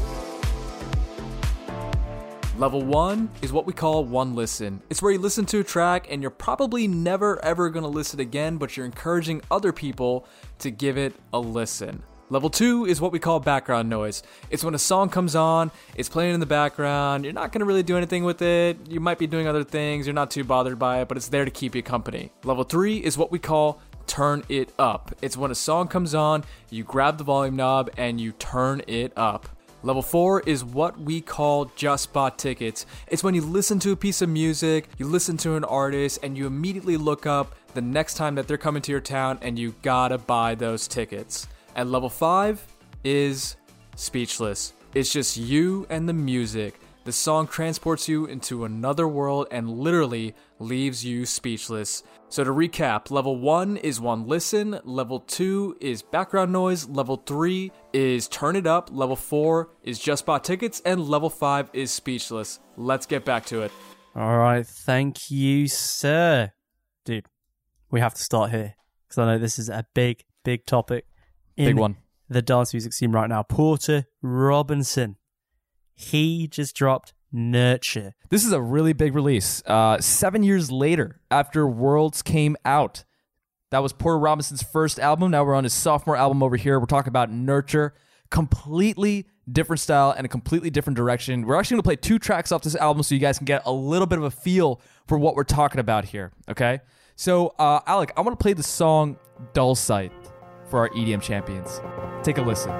Level 1 is what we call one listen. It's where you listen to a track and you're probably never ever going to listen again, but you're encouraging other people to give it a listen. Level 2 is what we call background noise. It's when a song comes on, it's playing in the background, you're not going to really do anything with it, you might be doing other things, you're not too bothered by it, but it's there to keep you company. Level 3 is what we call turn it up. It's when a song comes on, you grab the volume knob and you turn it up. Level 4 is what we call just bought tickets. It's when you listen to a piece of music, you listen to an artist, and you immediately look up the next time that they're coming to your town and you gotta buy those tickets. And level 5 is speechless. It's just you and the music. The song transports you into another world and literally leaves you speechless. So to recap, level 1 is one listen, level 2 is background noise, level 3 is turn it up, level 4 is just bought tickets, and level 5 is speechless. Let's get back to it. All right, thank you, sir. Dude, we have to start here because I know this is a big topic. Big one. The dance music scene right now. Porter Robinson. He just dropped Nurture. This is a really big release. 7 years later, after Worlds came out. That was Porter Robinson's first album. Now we're on his sophomore album over here. We're talking about Nurture. Completely different style and a completely different direction. We're actually going to play 2 tracks off this album so you guys can get a little bit of a feel for what we're talking about here, okay? So, Alec, I want to play the song Dull Sight for our EDM champions. Take a listen.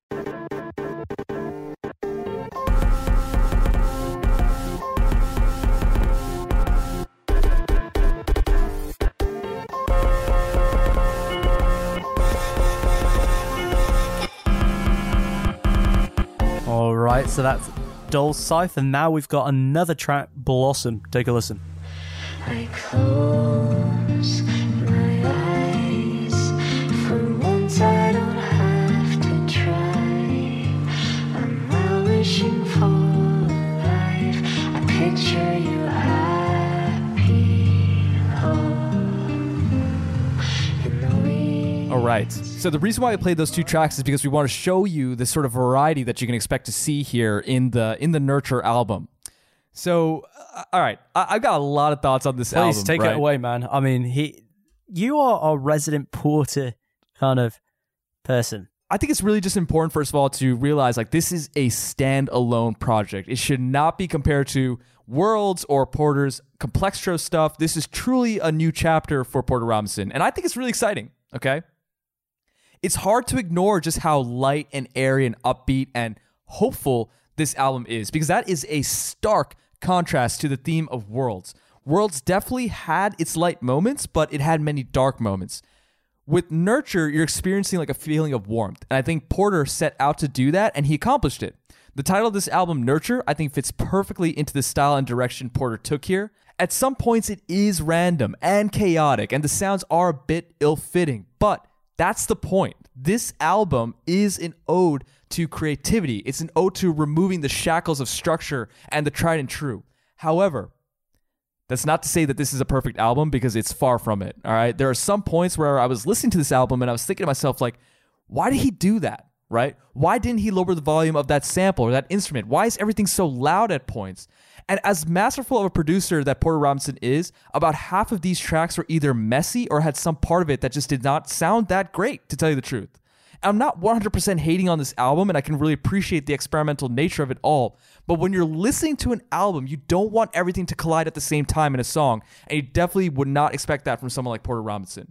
All right, so that's Dull Scythe, and now we've got another track, Blossom. Take a listen. I close my eyes. For once I don't have to try. I'm not wishing for life. I picture you happy. In the wind. All right. So the reason why I played those 2 tracks is because we want to show you the sort of variety that you can expect to see here in the Nurture album. So, all right, I've got a lot of thoughts on this album. Please take it away, man. I mean, you are a resident Porter kind of person. I think it's really just important, first of all, to realize like this is a standalone project. It should not be compared to Worlds or Porter's Complextro stuff. This is truly a new chapter for Porter Robinson, and I think it's really exciting, okay? It's hard to ignore just how light and airy and upbeat and hopeful this album is, because that is a stark contrast to the theme of Worlds. Worlds definitely had its light moments, but it had many dark moments. With Nurture, you're experiencing like a feeling of warmth, and I think Porter set out to do that, and he accomplished it. The title of this album, Nurture, I think fits perfectly into the style and direction Porter took here. At some points, it is random and chaotic, and the sounds are a bit ill-fitting, but that's the point. This album is an ode to creativity. It's an ode to removing the shackles of structure and the tried and true. However, that's not to say that this is a perfect album, because it's far from it, all right? There are some points where I was listening to this album and I was thinking to myself, like, why did he do that, right? Why didn't he lower the volume of that sample or that instrument? Why is everything so loud at points? And as masterful of a producer that Porter Robinson is, about half of these tracks were either messy or had some part of it that just did not sound that great, to tell you the truth. I'm not 100% hating on this album, and I can really appreciate the experimental nature of it all. But when you're listening to an album, you don't want everything to collide at the same time in a song, and you definitely would not expect that from someone like Porter Robinson.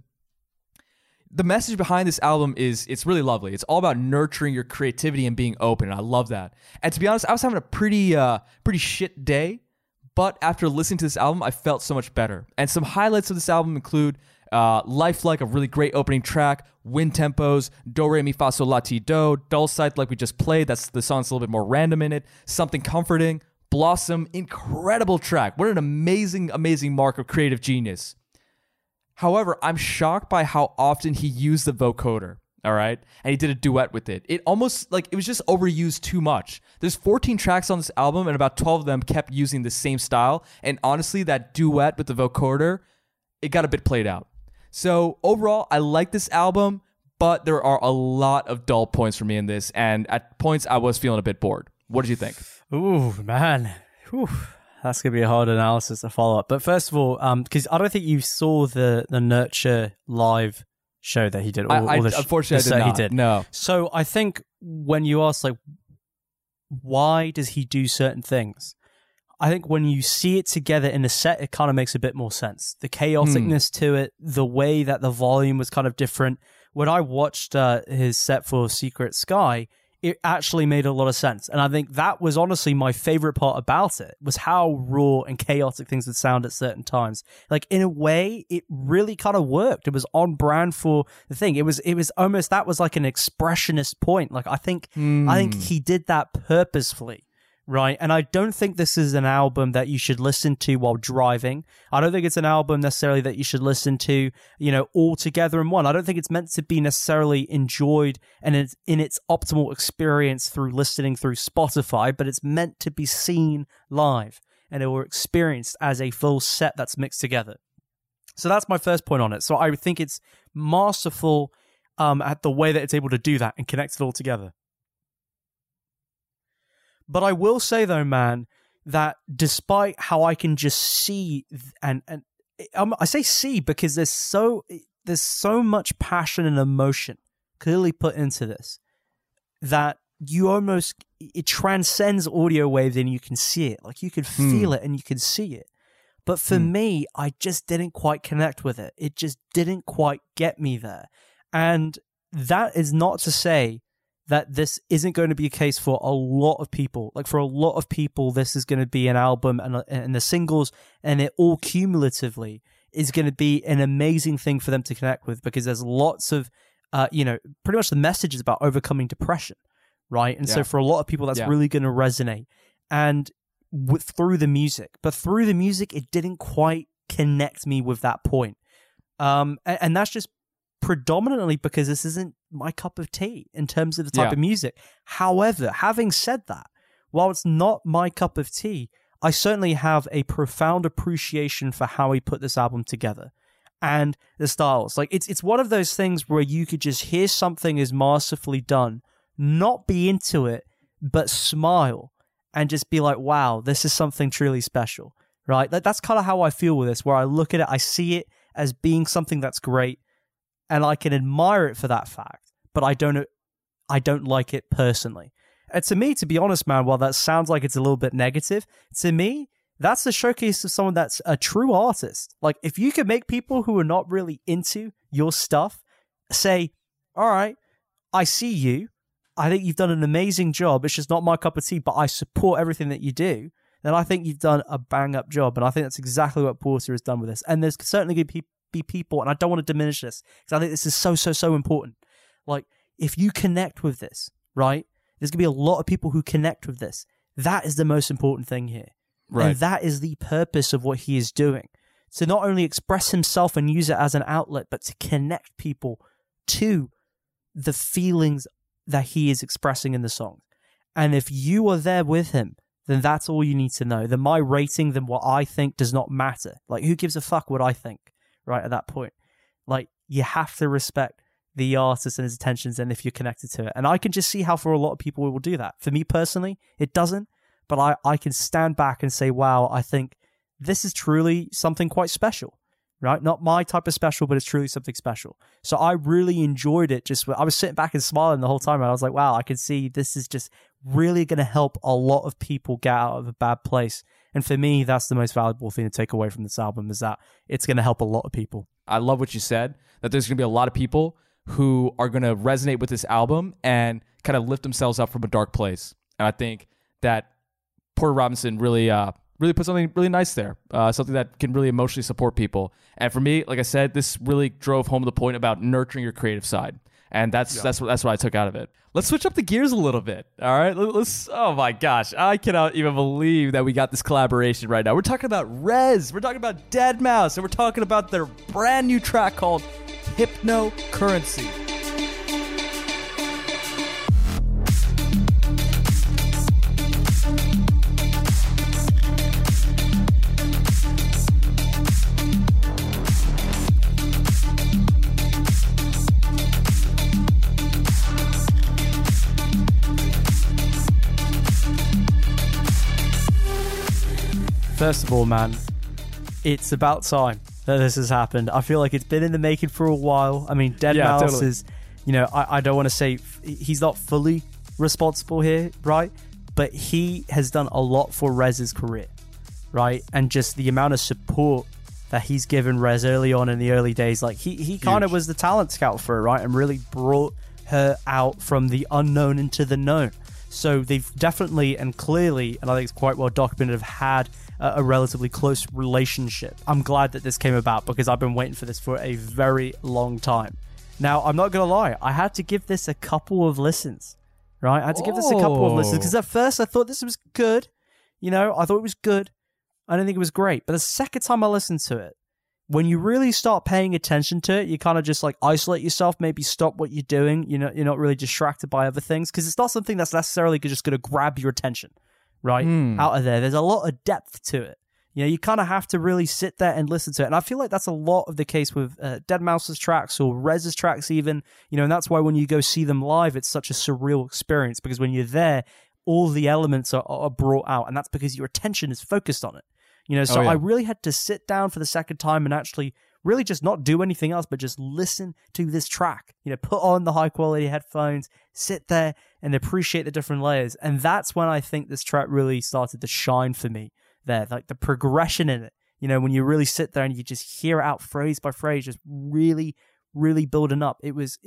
The message behind this album it's really lovely. It's all about nurturing your creativity and being open, and I love that. And to be honest, I was having a pretty shit day, but after listening to this album, I felt so much better. And some highlights of this album include Lifelike, a really great opening track, Wind Tempos, Do Re Mi Fa Sol La Ti Do, Dull Sight like we just played, that's the song's a little bit more random in it, Something Comforting, Blossom, incredible track. What an amazing, amazing mark of creative genius. However, I'm shocked by how often he used the vocoder. All right. And he did a duet with it. It almost like it was just overused too much. There's 14 tracks on this album, and about 12 of them kept using the same style. And honestly, that duet with the vocoder, it got a bit played out. So overall, I like this album, but there are a lot of dull points for me in this. And at points, I was feeling a bit bored. What did you think? Ooh, man. Whew. That's going to be a hard analysis to follow up. But first of all, because I don't think you saw the Nurture live show that he did. Unfortunately, I did not. He did. No. So I think when you ask, like, why does he do certain things? I think when you see it together in a set, it kind of makes a bit more sense. The chaoticness to it, the way that the volume was kind of different. When I watched his set for Secret Sky, it actually made a lot of sense. And I think that was honestly my favorite part about it, was how raw and chaotic things would sound at certain times. Like, in a way, it really kind of worked. It was on brand for the thing. It was almost, that was like an expressionist point. Like, I think he did that purposefully. Right. And I don't think this is an album that you should listen to while driving. I don't think it's an album necessarily that you should listen to, all together in one. I don't think it's meant to be necessarily enjoyed and it's in its optimal experience through listening through Spotify, but it's meant to be seen live and it will experienced as a full set that's mixed together. So that's my first point on it. So I think it's masterful at the way that it's able to do that and connect it all together. But I will say, though, man, that despite how I can just see, and I say see because there's so much passion and emotion clearly put into this that it transcends audio waves and you can see it. Like, you can feel it and you can see it. But for me, I just didn't quite connect with it. It just didn't quite get me there. And that is not to say that this isn't going to be a case for a lot of people. Like, for a lot of people, this is going to be an album and the singles and it all cumulatively is going to be an amazing thing for them to connect with, because there's lots of, pretty much the message is about overcoming depression, right? And so for a lot of people, that's really going to resonate. And through the music, it didn't quite connect me with that point. And that's just predominantly because this isn't my cup of tea in terms of the type of music. However, having said that, while it's not my cup of tea, I certainly have a profound appreciation for how he put this album together and the styles. Like, it's one of those things where you could just hear something is masterfully done, not be into it, but smile and just be like, wow, this is something truly special, right? That's kind of how I feel with this, where I look at it, I see it as being something that's great, and I can admire it for that fact, but I don't like it personally. And to me, to be honest, man, while that sounds like it's a little bit negative, to me, that's the showcase of someone that's a true artist. Like, if you can make people who are not really into your stuff say, all right, I see you, I think you've done an amazing job, it's just not my cup of tea, but I support everything that you do, then I think you've done a bang-up job. And I think that's exactly what Porter has done with this. And there's certainly going to be people, and I don't want to diminish this, because I think this is so important. Like, if you connect with this, right, there's going to be a lot of people who connect with this. That is the most important thing here. Right. And that is the purpose of what he is doing. To not only express himself and use it as an outlet, but to connect people to the feelings that he is expressing in the song. And if you are there with him, then that's all you need to know. Then my rating, then what I think does not matter. Like, who gives a fuck what I think, right, at that point? Like, you have to respect the artist and his intentions, and if you're connected to it. And I can just see how for a lot of people it will do that. For me personally, it doesn't. But I can stand back and say, wow, I think this is truly something quite special, right? Not my type of special, but it's truly something special. So I really enjoyed it. I was sitting back and smiling the whole time, and I was like, wow, I can see this is just really going to help a lot of people get out of a bad place. And for me, that's the most valuable thing to take away from this album, is that it's going to help a lot of people. I love what you said, that there's going to be a lot of people who are going to resonate with this album and kind of lift themselves up from a dark place. And I think that Porter Robinson really put something really nice there, something that can really emotionally support people. And for me, like I said, this really drove home the point about nurturing your creative side. And that's what I took out of it. Let's switch up the gears a little bit. All right. Let's. Oh my gosh, I cannot even believe that we got this collaboration right now. We're talking about Rez. We're talking about Deadmau5, and we're talking about their brand new track called Hypnocurrency. First of all, man, it's about time that this has happened. I feel like it's been in the making for a while. I mean, Deadmau5 totally. is, I don't want to say he's not fully responsible here, right? But he has done a lot for Rez's career, right? And just the amount of support that he's given Rez early on in the early days. Like, he kind of was the talent scout for her, right? And really brought her out from the unknown into the known. So they've definitely and clearly, and I think it's quite well documented, have had a relatively close relationship. I'm glad that this came about because I've been waiting for this for a very long time. Now, I'm not going to lie. I had to give this a couple of listens, right? I had to give this a couple of listens because at first I thought this was good. I thought it was good. I didn't think it was great. But the second time I listened to it, when you really start paying attention to it, you kind of just like isolate yourself, maybe stop what you're doing. You're not really distracted by other things because it's not something that's necessarily just going to grab your attention, right? Out of there. There's a lot of depth to it. You kind of have to really sit there and listen to it. And I feel like that's a lot of the case with Deadmau5's tracks or Rez's tracks even, and that's why when you go see them live, it's such a surreal experience because when you're there, all the elements are brought out. And that's because your attention is focused on it. So I really had to sit down for the second time and actually really just not do anything else, but just listen to this track, put on the high quality headphones, sit there and appreciate the different layers. And that's when I think this track really started to shine for me there, like the progression in it, when you really sit there and you just hear it out phrase by phrase, just really, really building up. It was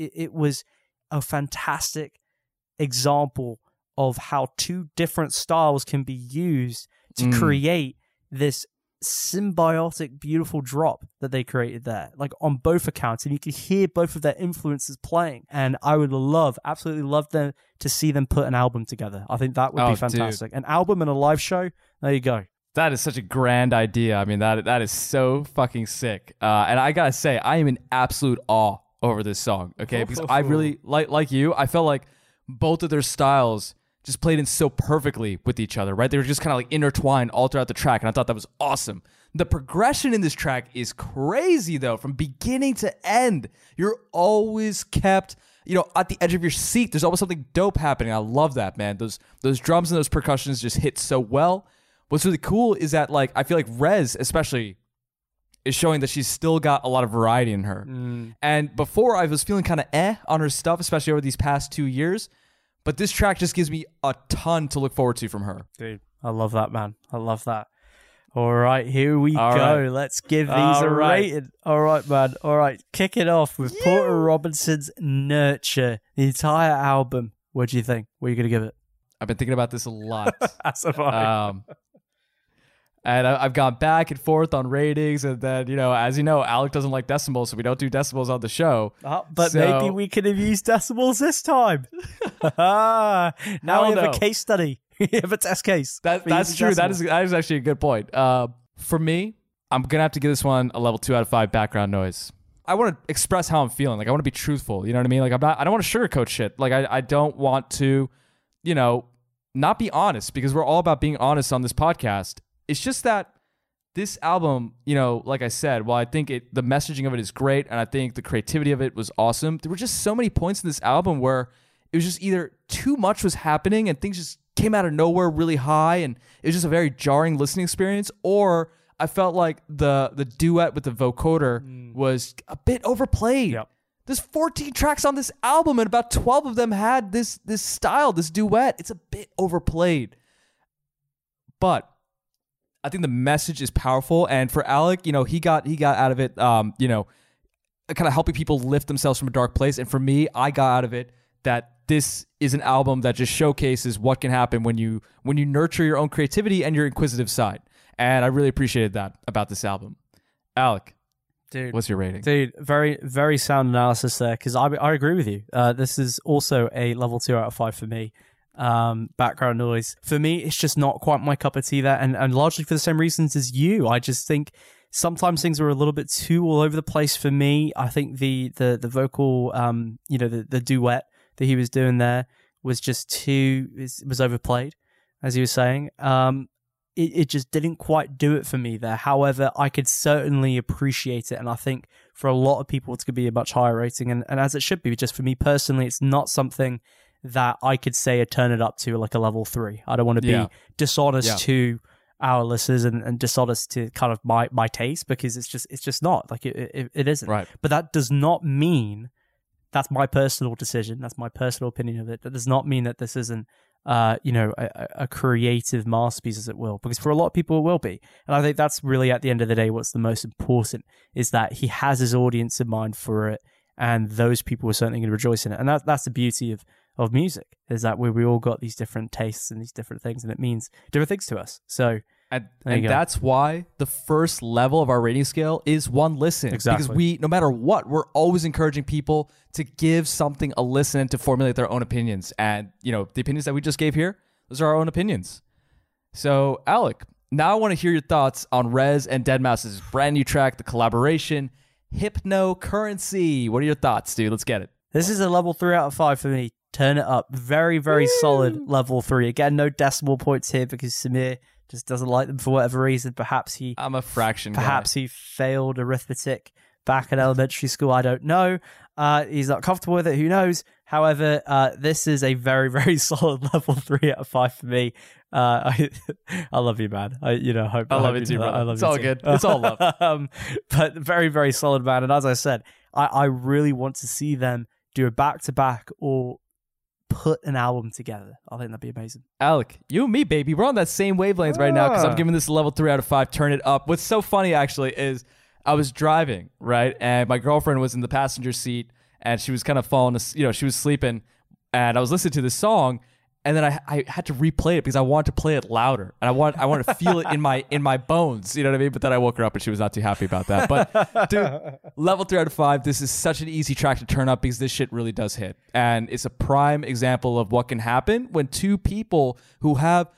a fantastic example of how two different styles can be used to create this symbiotic, beautiful drop that they created there, like on both accounts, and you can hear both of their influences playing. And I would absolutely love them to see them put an album together. I think that would be fantastic. Dude. An album and a live show. There you go. That is such a grand idea. I mean, that is so fucking sick. And I gotta say, I am in absolute awe over this song. Okay, because I really like you. I felt like both of their styles just played in so perfectly with each other, right? They were just kind of like intertwined all throughout the track, and I thought that was awesome. The progression in this track is crazy, though, from beginning to end. You're always kept, at the edge of your seat. There's always something dope happening. I love that, man. Those drums and those percussions just hit so well. What's really cool is that, like, I feel like Rez, especially, is showing that she's still got a lot of variety in her. And before, I was feeling kind of on her stuff, especially over these past 2 years. But this track just gives me a ton to look forward to from her. Dude, I love that, man. I love that. All right, here we go. Right. Let's give these a rating. All right, man. All right, kick it off with Porter Robinson's Nurture, the entire album. What do you think? What are you going to give it? I've been thinking about this a lot. That's a vibe. And I've gone back and forth on ratings, and then, as you know, Alec doesn't like decimals, so we don't do decimals on the show. But maybe we could have used decimals this time. Now we have a case study. We have a test case. That's true. That is actually a good point. For me, I'm going to have to give this one a level 2 out of 5 background noise. I want to express how I'm feeling. Like, I want to be truthful. You know what I mean? Like, I don't want to sugarcoat shit. Like, I don't want to, not be honest, because we're all about being honest on this podcast. It's just that this album, like I said, while I think the messaging of it is great and I think the creativity of it was awesome, there were just so many points in this album where it was just either too much was happening and things just came out of nowhere really high and it was just a very jarring listening experience, or I felt like the duet with the vocoder was a bit overplayed. Yep. There's 14 tracks on this album and about 12 of them had this style, this duet. It's a bit overplayed. But I think the message is powerful, and for Alec, he got out of it, kind of helping people lift themselves from a dark place. And for me, I got out of it that this is an album that just showcases what can happen when you nurture your own creativity and your inquisitive side. And I really appreciated that about this album. Alec. Dude, What's your rating? Dude, very, very sound analysis there, because I agree with you. This is also a level 2 out of 5 for me. Background noise. For me, it's just not quite my cup of tea there, and largely for the same reasons as you. I just think sometimes things are a little bit too all over the place for me. I think the vocal, the duet that he was doing there was just was overplayed, as he was saying. It just didn't quite do it for me there. However, I could certainly appreciate it, and I think for a lot of people it's going to be a much higher rating, and as it should be. Just for me personally, it's not something that I could say turn it up to like a level 3. I don't want to be dishonest to our listeners and dishonest to kind of my taste, because it's just not. Like it isn't. Right. But that does not mean, that's my personal decision, that's my personal opinion of it, that does not mean that this isn't a creative masterpiece, as it will, because for a lot of people it will be. And I think that's really, at the end of the day, what's the most important, is that he has his audience in mind for it, and those people are certainly going to rejoice in it. And that's the beauty of music, is that we all got these different tastes and these different things, and it means different things to us. So And that's why the first level of our rating scale is one listen. Exactly. Because we, no matter what, we're always encouraging people to give something a listen and to formulate their own opinions. And, the opinions that we just gave here, those are our own opinions. So, Alec, now I want to hear your thoughts on Rez and Deadmau5's brand new track, the collaboration, Hypnocurrency. What are your thoughts, dude? Let's get it. this is a level 3 out of 5 for me. Turn it up. Very, very solid level 3. Again, no decimal points here, because Samir just doesn't like them for whatever reason. Perhaps I'm a fraction guy. Perhaps he failed arithmetic back in elementary school. I don't know. He's not comfortable with it. Who knows? However, this is a very, very solid level 3 out of 5 for me. I love you, man. I love you too, brother. It's all good. It's all love. But very, very solid, man. And as I said, I really want to see them do a back-to-back or put an album together. I think that'd be amazing. Alec, you and me, baby, we're on that same wavelength right now, because I'm giving this a level 3 out of 5. Turn it up. What's so funny, actually, is I was driving, right, and my girlfriend was in the passenger seat, and she was kind of she was sleeping, and I was listening to this song, and then I had to replay it because I wanted to play it louder, and I wanted to feel it in my bones, you know what I mean? But then I woke her up, and she was not too happy about that. But dude, level 3 out of 5. This is such an easy track to turn up, because this shit really does hit, and it's a prime example of what can happen when two people who have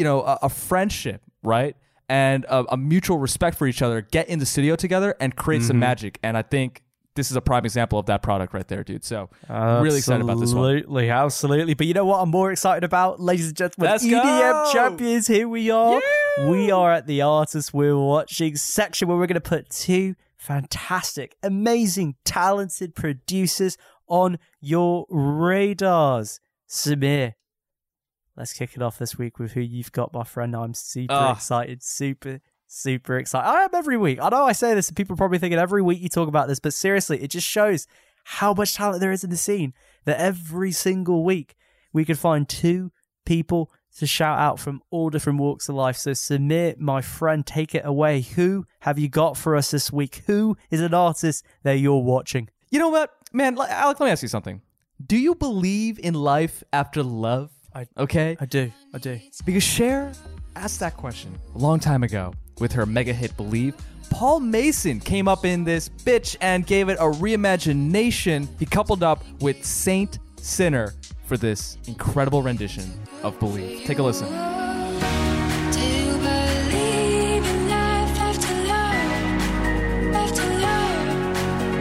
a friendship, right, and a mutual respect for each other get in the studio together and create some magic. And I think this is a prime example of that product right there, dude. So really excited about this one. Absolutely. But you know what I'm more excited about, ladies and gentlemen? Let's EDM go! champions, here we are. Yeah! We are at the Artist We're Watching section, where we're going to put two fantastic, amazing, talented producers on your radars. Samir, let's kick it off this week with who you've got, my friend. I'm super excited. Super excited. I am every week. I know I say this and people are probably thinking every week you talk about this, but seriously, it just shows how much talent there is in the scene, that every single week we could find two people to shout out from all different walks of life. So Samir, my friend, take it away. Who have you got for us this week? Who is an artist that you're watching? You know what, man, Alec, let me ask you something. Do you believe in life after love? I do. Because Cher asked that question a long time ago with her mega hit Believe. Paul Mason came up in this bitch and gave it a reimagination. He coupled up with Saint Sinner for this incredible rendition of Believe. Take a listen. Do you believe in life after love? After love?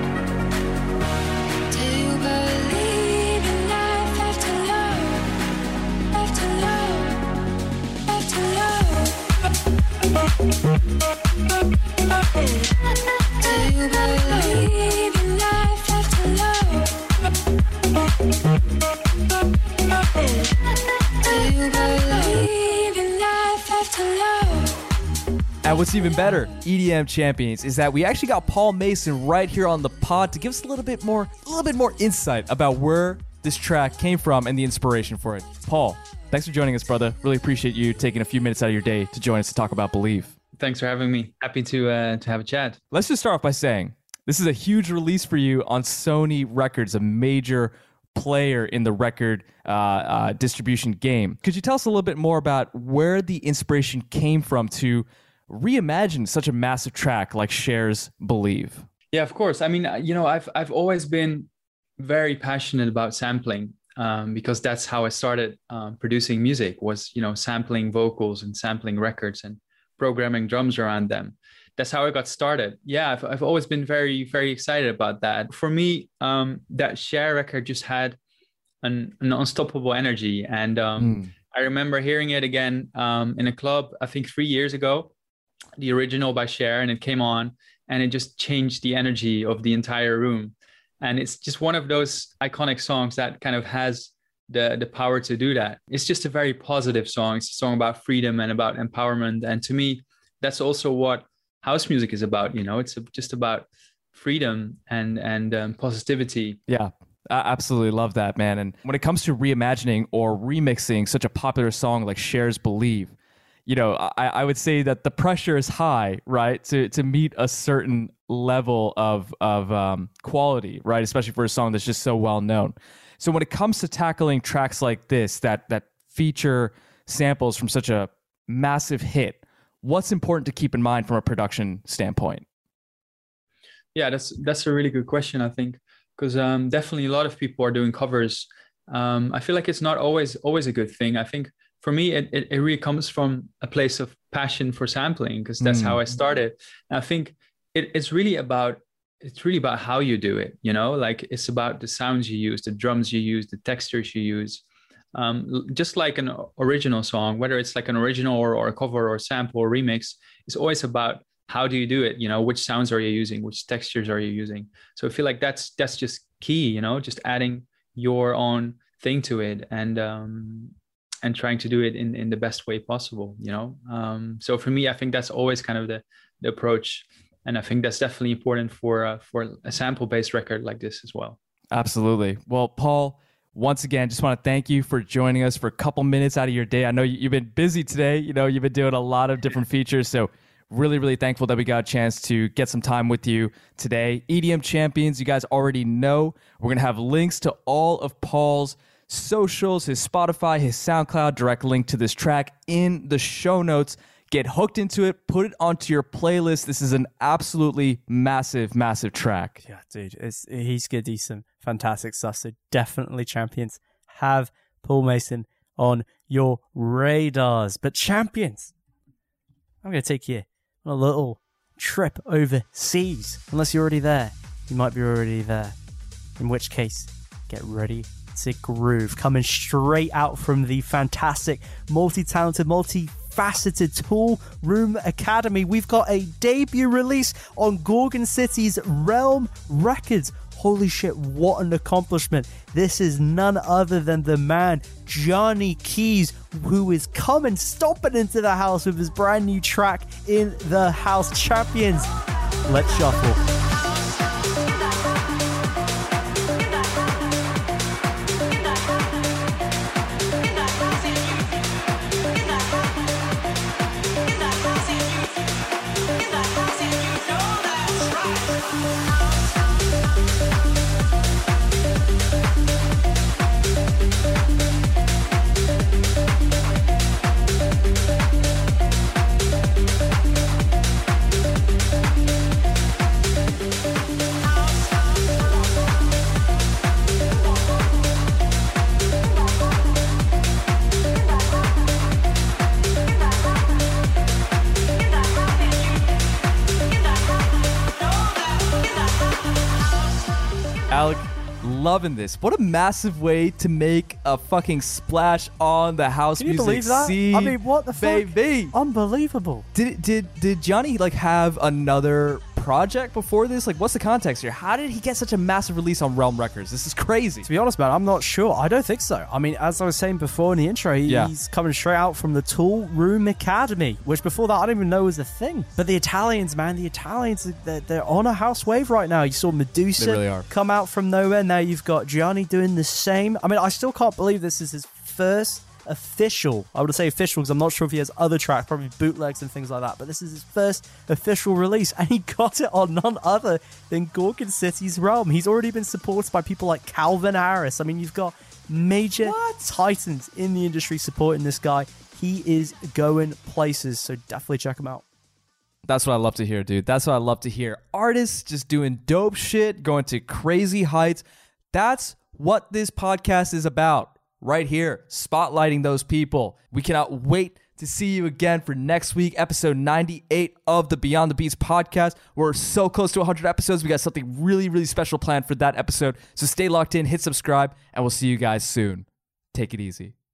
Do you believe in life after love? After love? After love? Do you believe in life after love? Do you believe in life after love? And what's even better, EDM champions, is that we actually got Paul Mason right here on the pod to give us a little bit more insight about where this track came from and the inspiration for it. Paul, thanks for joining us, brother. Really appreciate you taking a few minutes out of your day to join us to talk about Believe. Thanks for having me. Happy to have a chat. Let's just start off by saying this is a huge release for you on Sony Records, a major player in the record distribution game. Could you tell us a little bit more about where the inspiration came from to reimagine such a massive track like Cher's Believe? Yeah, of course. I mean, I've always been very passionate about sampling, because that's how I started producing music. Was sampling vocals and sampling records and programming drums around them. That's how I got started. Yeah, I've always been very very excited about that. For me, that Cher record just had an unstoppable energy, and I remember hearing it again in a club, I think 3 years ago, the original by Cher, and it came on, and it just changed the energy of the entire room. And it's just one of those iconic songs that kind of has the power to do that. It's just a very positive song. It's a song about freedom and about empowerment. And to me, that's also what house music is about. It's just about freedom and positivity. Yeah, I absolutely love that, man. And when it comes to reimagining or remixing such a popular song like Cher's Believe, I would say that the pressure is high, right, to meet a certain level of quality, right, especially for a song that's just so well known. So when it comes to tackling tracks like this that feature samples from such a massive hit, what's important to keep in mind from a production standpoint? Yeah, that's a really good question, I think, because definitely a lot of people are doing covers. I feel like it's not always a good thing. I think for me, it really comes from a place of passion for sampling, because that's how I started. And I think it's really about how you do it. Like it's about the sounds you use, the drums you use, the textures you use. Just like an original song, whether it's like an original or a cover or a sample or remix, it's always about how do you do it. Which sounds are you using, which textures are you using. So I feel like that's just key. Just adding your own thing to it, and trying to do it in the best way possible, So for me, I think that's always kind of the approach. And I think that's definitely important for a sample-based record like this as well. Absolutely. Well, Paul, once again, just want to thank you for joining us for a couple minutes out of your day. I know you've been busy today. You've been doing a lot of different features. So really, really thankful that we got a chance to get some time with you today. EDM Champions, you guys already know. We're going to have links to all of Paul's socials, his Spotify, his SoundCloud, direct link to this track in the show notes. Get hooked into it, put it onto your playlist. This is an absolutely massive, massive track. Yeah, dude, he's going to do some fantastic stuff. So definitely, champions, have Paul Mason on your radars. But champions, I'm going to take you on a little trip overseas. Unless you're already there, you might be already there. In which case, get ready to groove. Coming straight out from the fantastic, multi-talented, multi-faceted Tool Room Academy, we've got a debut release on Gorgon City's Realm Records. Holy shit, what an accomplishment. This is none other than the man, Johnny Keys, who is coming, stomping into the house with his brand new track, In the House. Champions, let's shuffle. Alec, loving this. What a massive way to make a fucking splash on the house Can you music believe that? scene. I mean, what the fuck? Baby. Unbelievable. Did Johnny have another project before this? What's the context here? How did he get such a massive release on Realm Records? This is crazy. To be honest, man, I'm not sure. I don't think so. I mean, as I was saying before in the intro, he's coming straight out from the Tool Room Academy, which before that I didn't even know was a thing. But the Italians, man, they're on a house wave right now. You saw Medusa They really are. come out from nowhere. Now you've got Johnny doing the same. I mean, I still can't believe this is his first official, I would say official because I'm not sure if he has other tracks, probably bootlegs and things like that, but this is his first official release, and he got it on none other than Gorgon City's Realm. He's already been supported by people like Calvin Harris. I mean, you've got major titans in the industry supporting this guy. He is going places, so definitely check him out. That's what I love to hear, dude. That's what I love to hear. Artists just doing dope shit, going to crazy heights. That's what this podcast is about right here, spotlighting those people. We cannot wait to see you again for next week, episode 98 of the Beyond the Beats podcast. We're so close to 100 episodes. We got something really, really special planned for that episode. So stay locked in, hit subscribe, and we'll see you guys soon. Take it easy.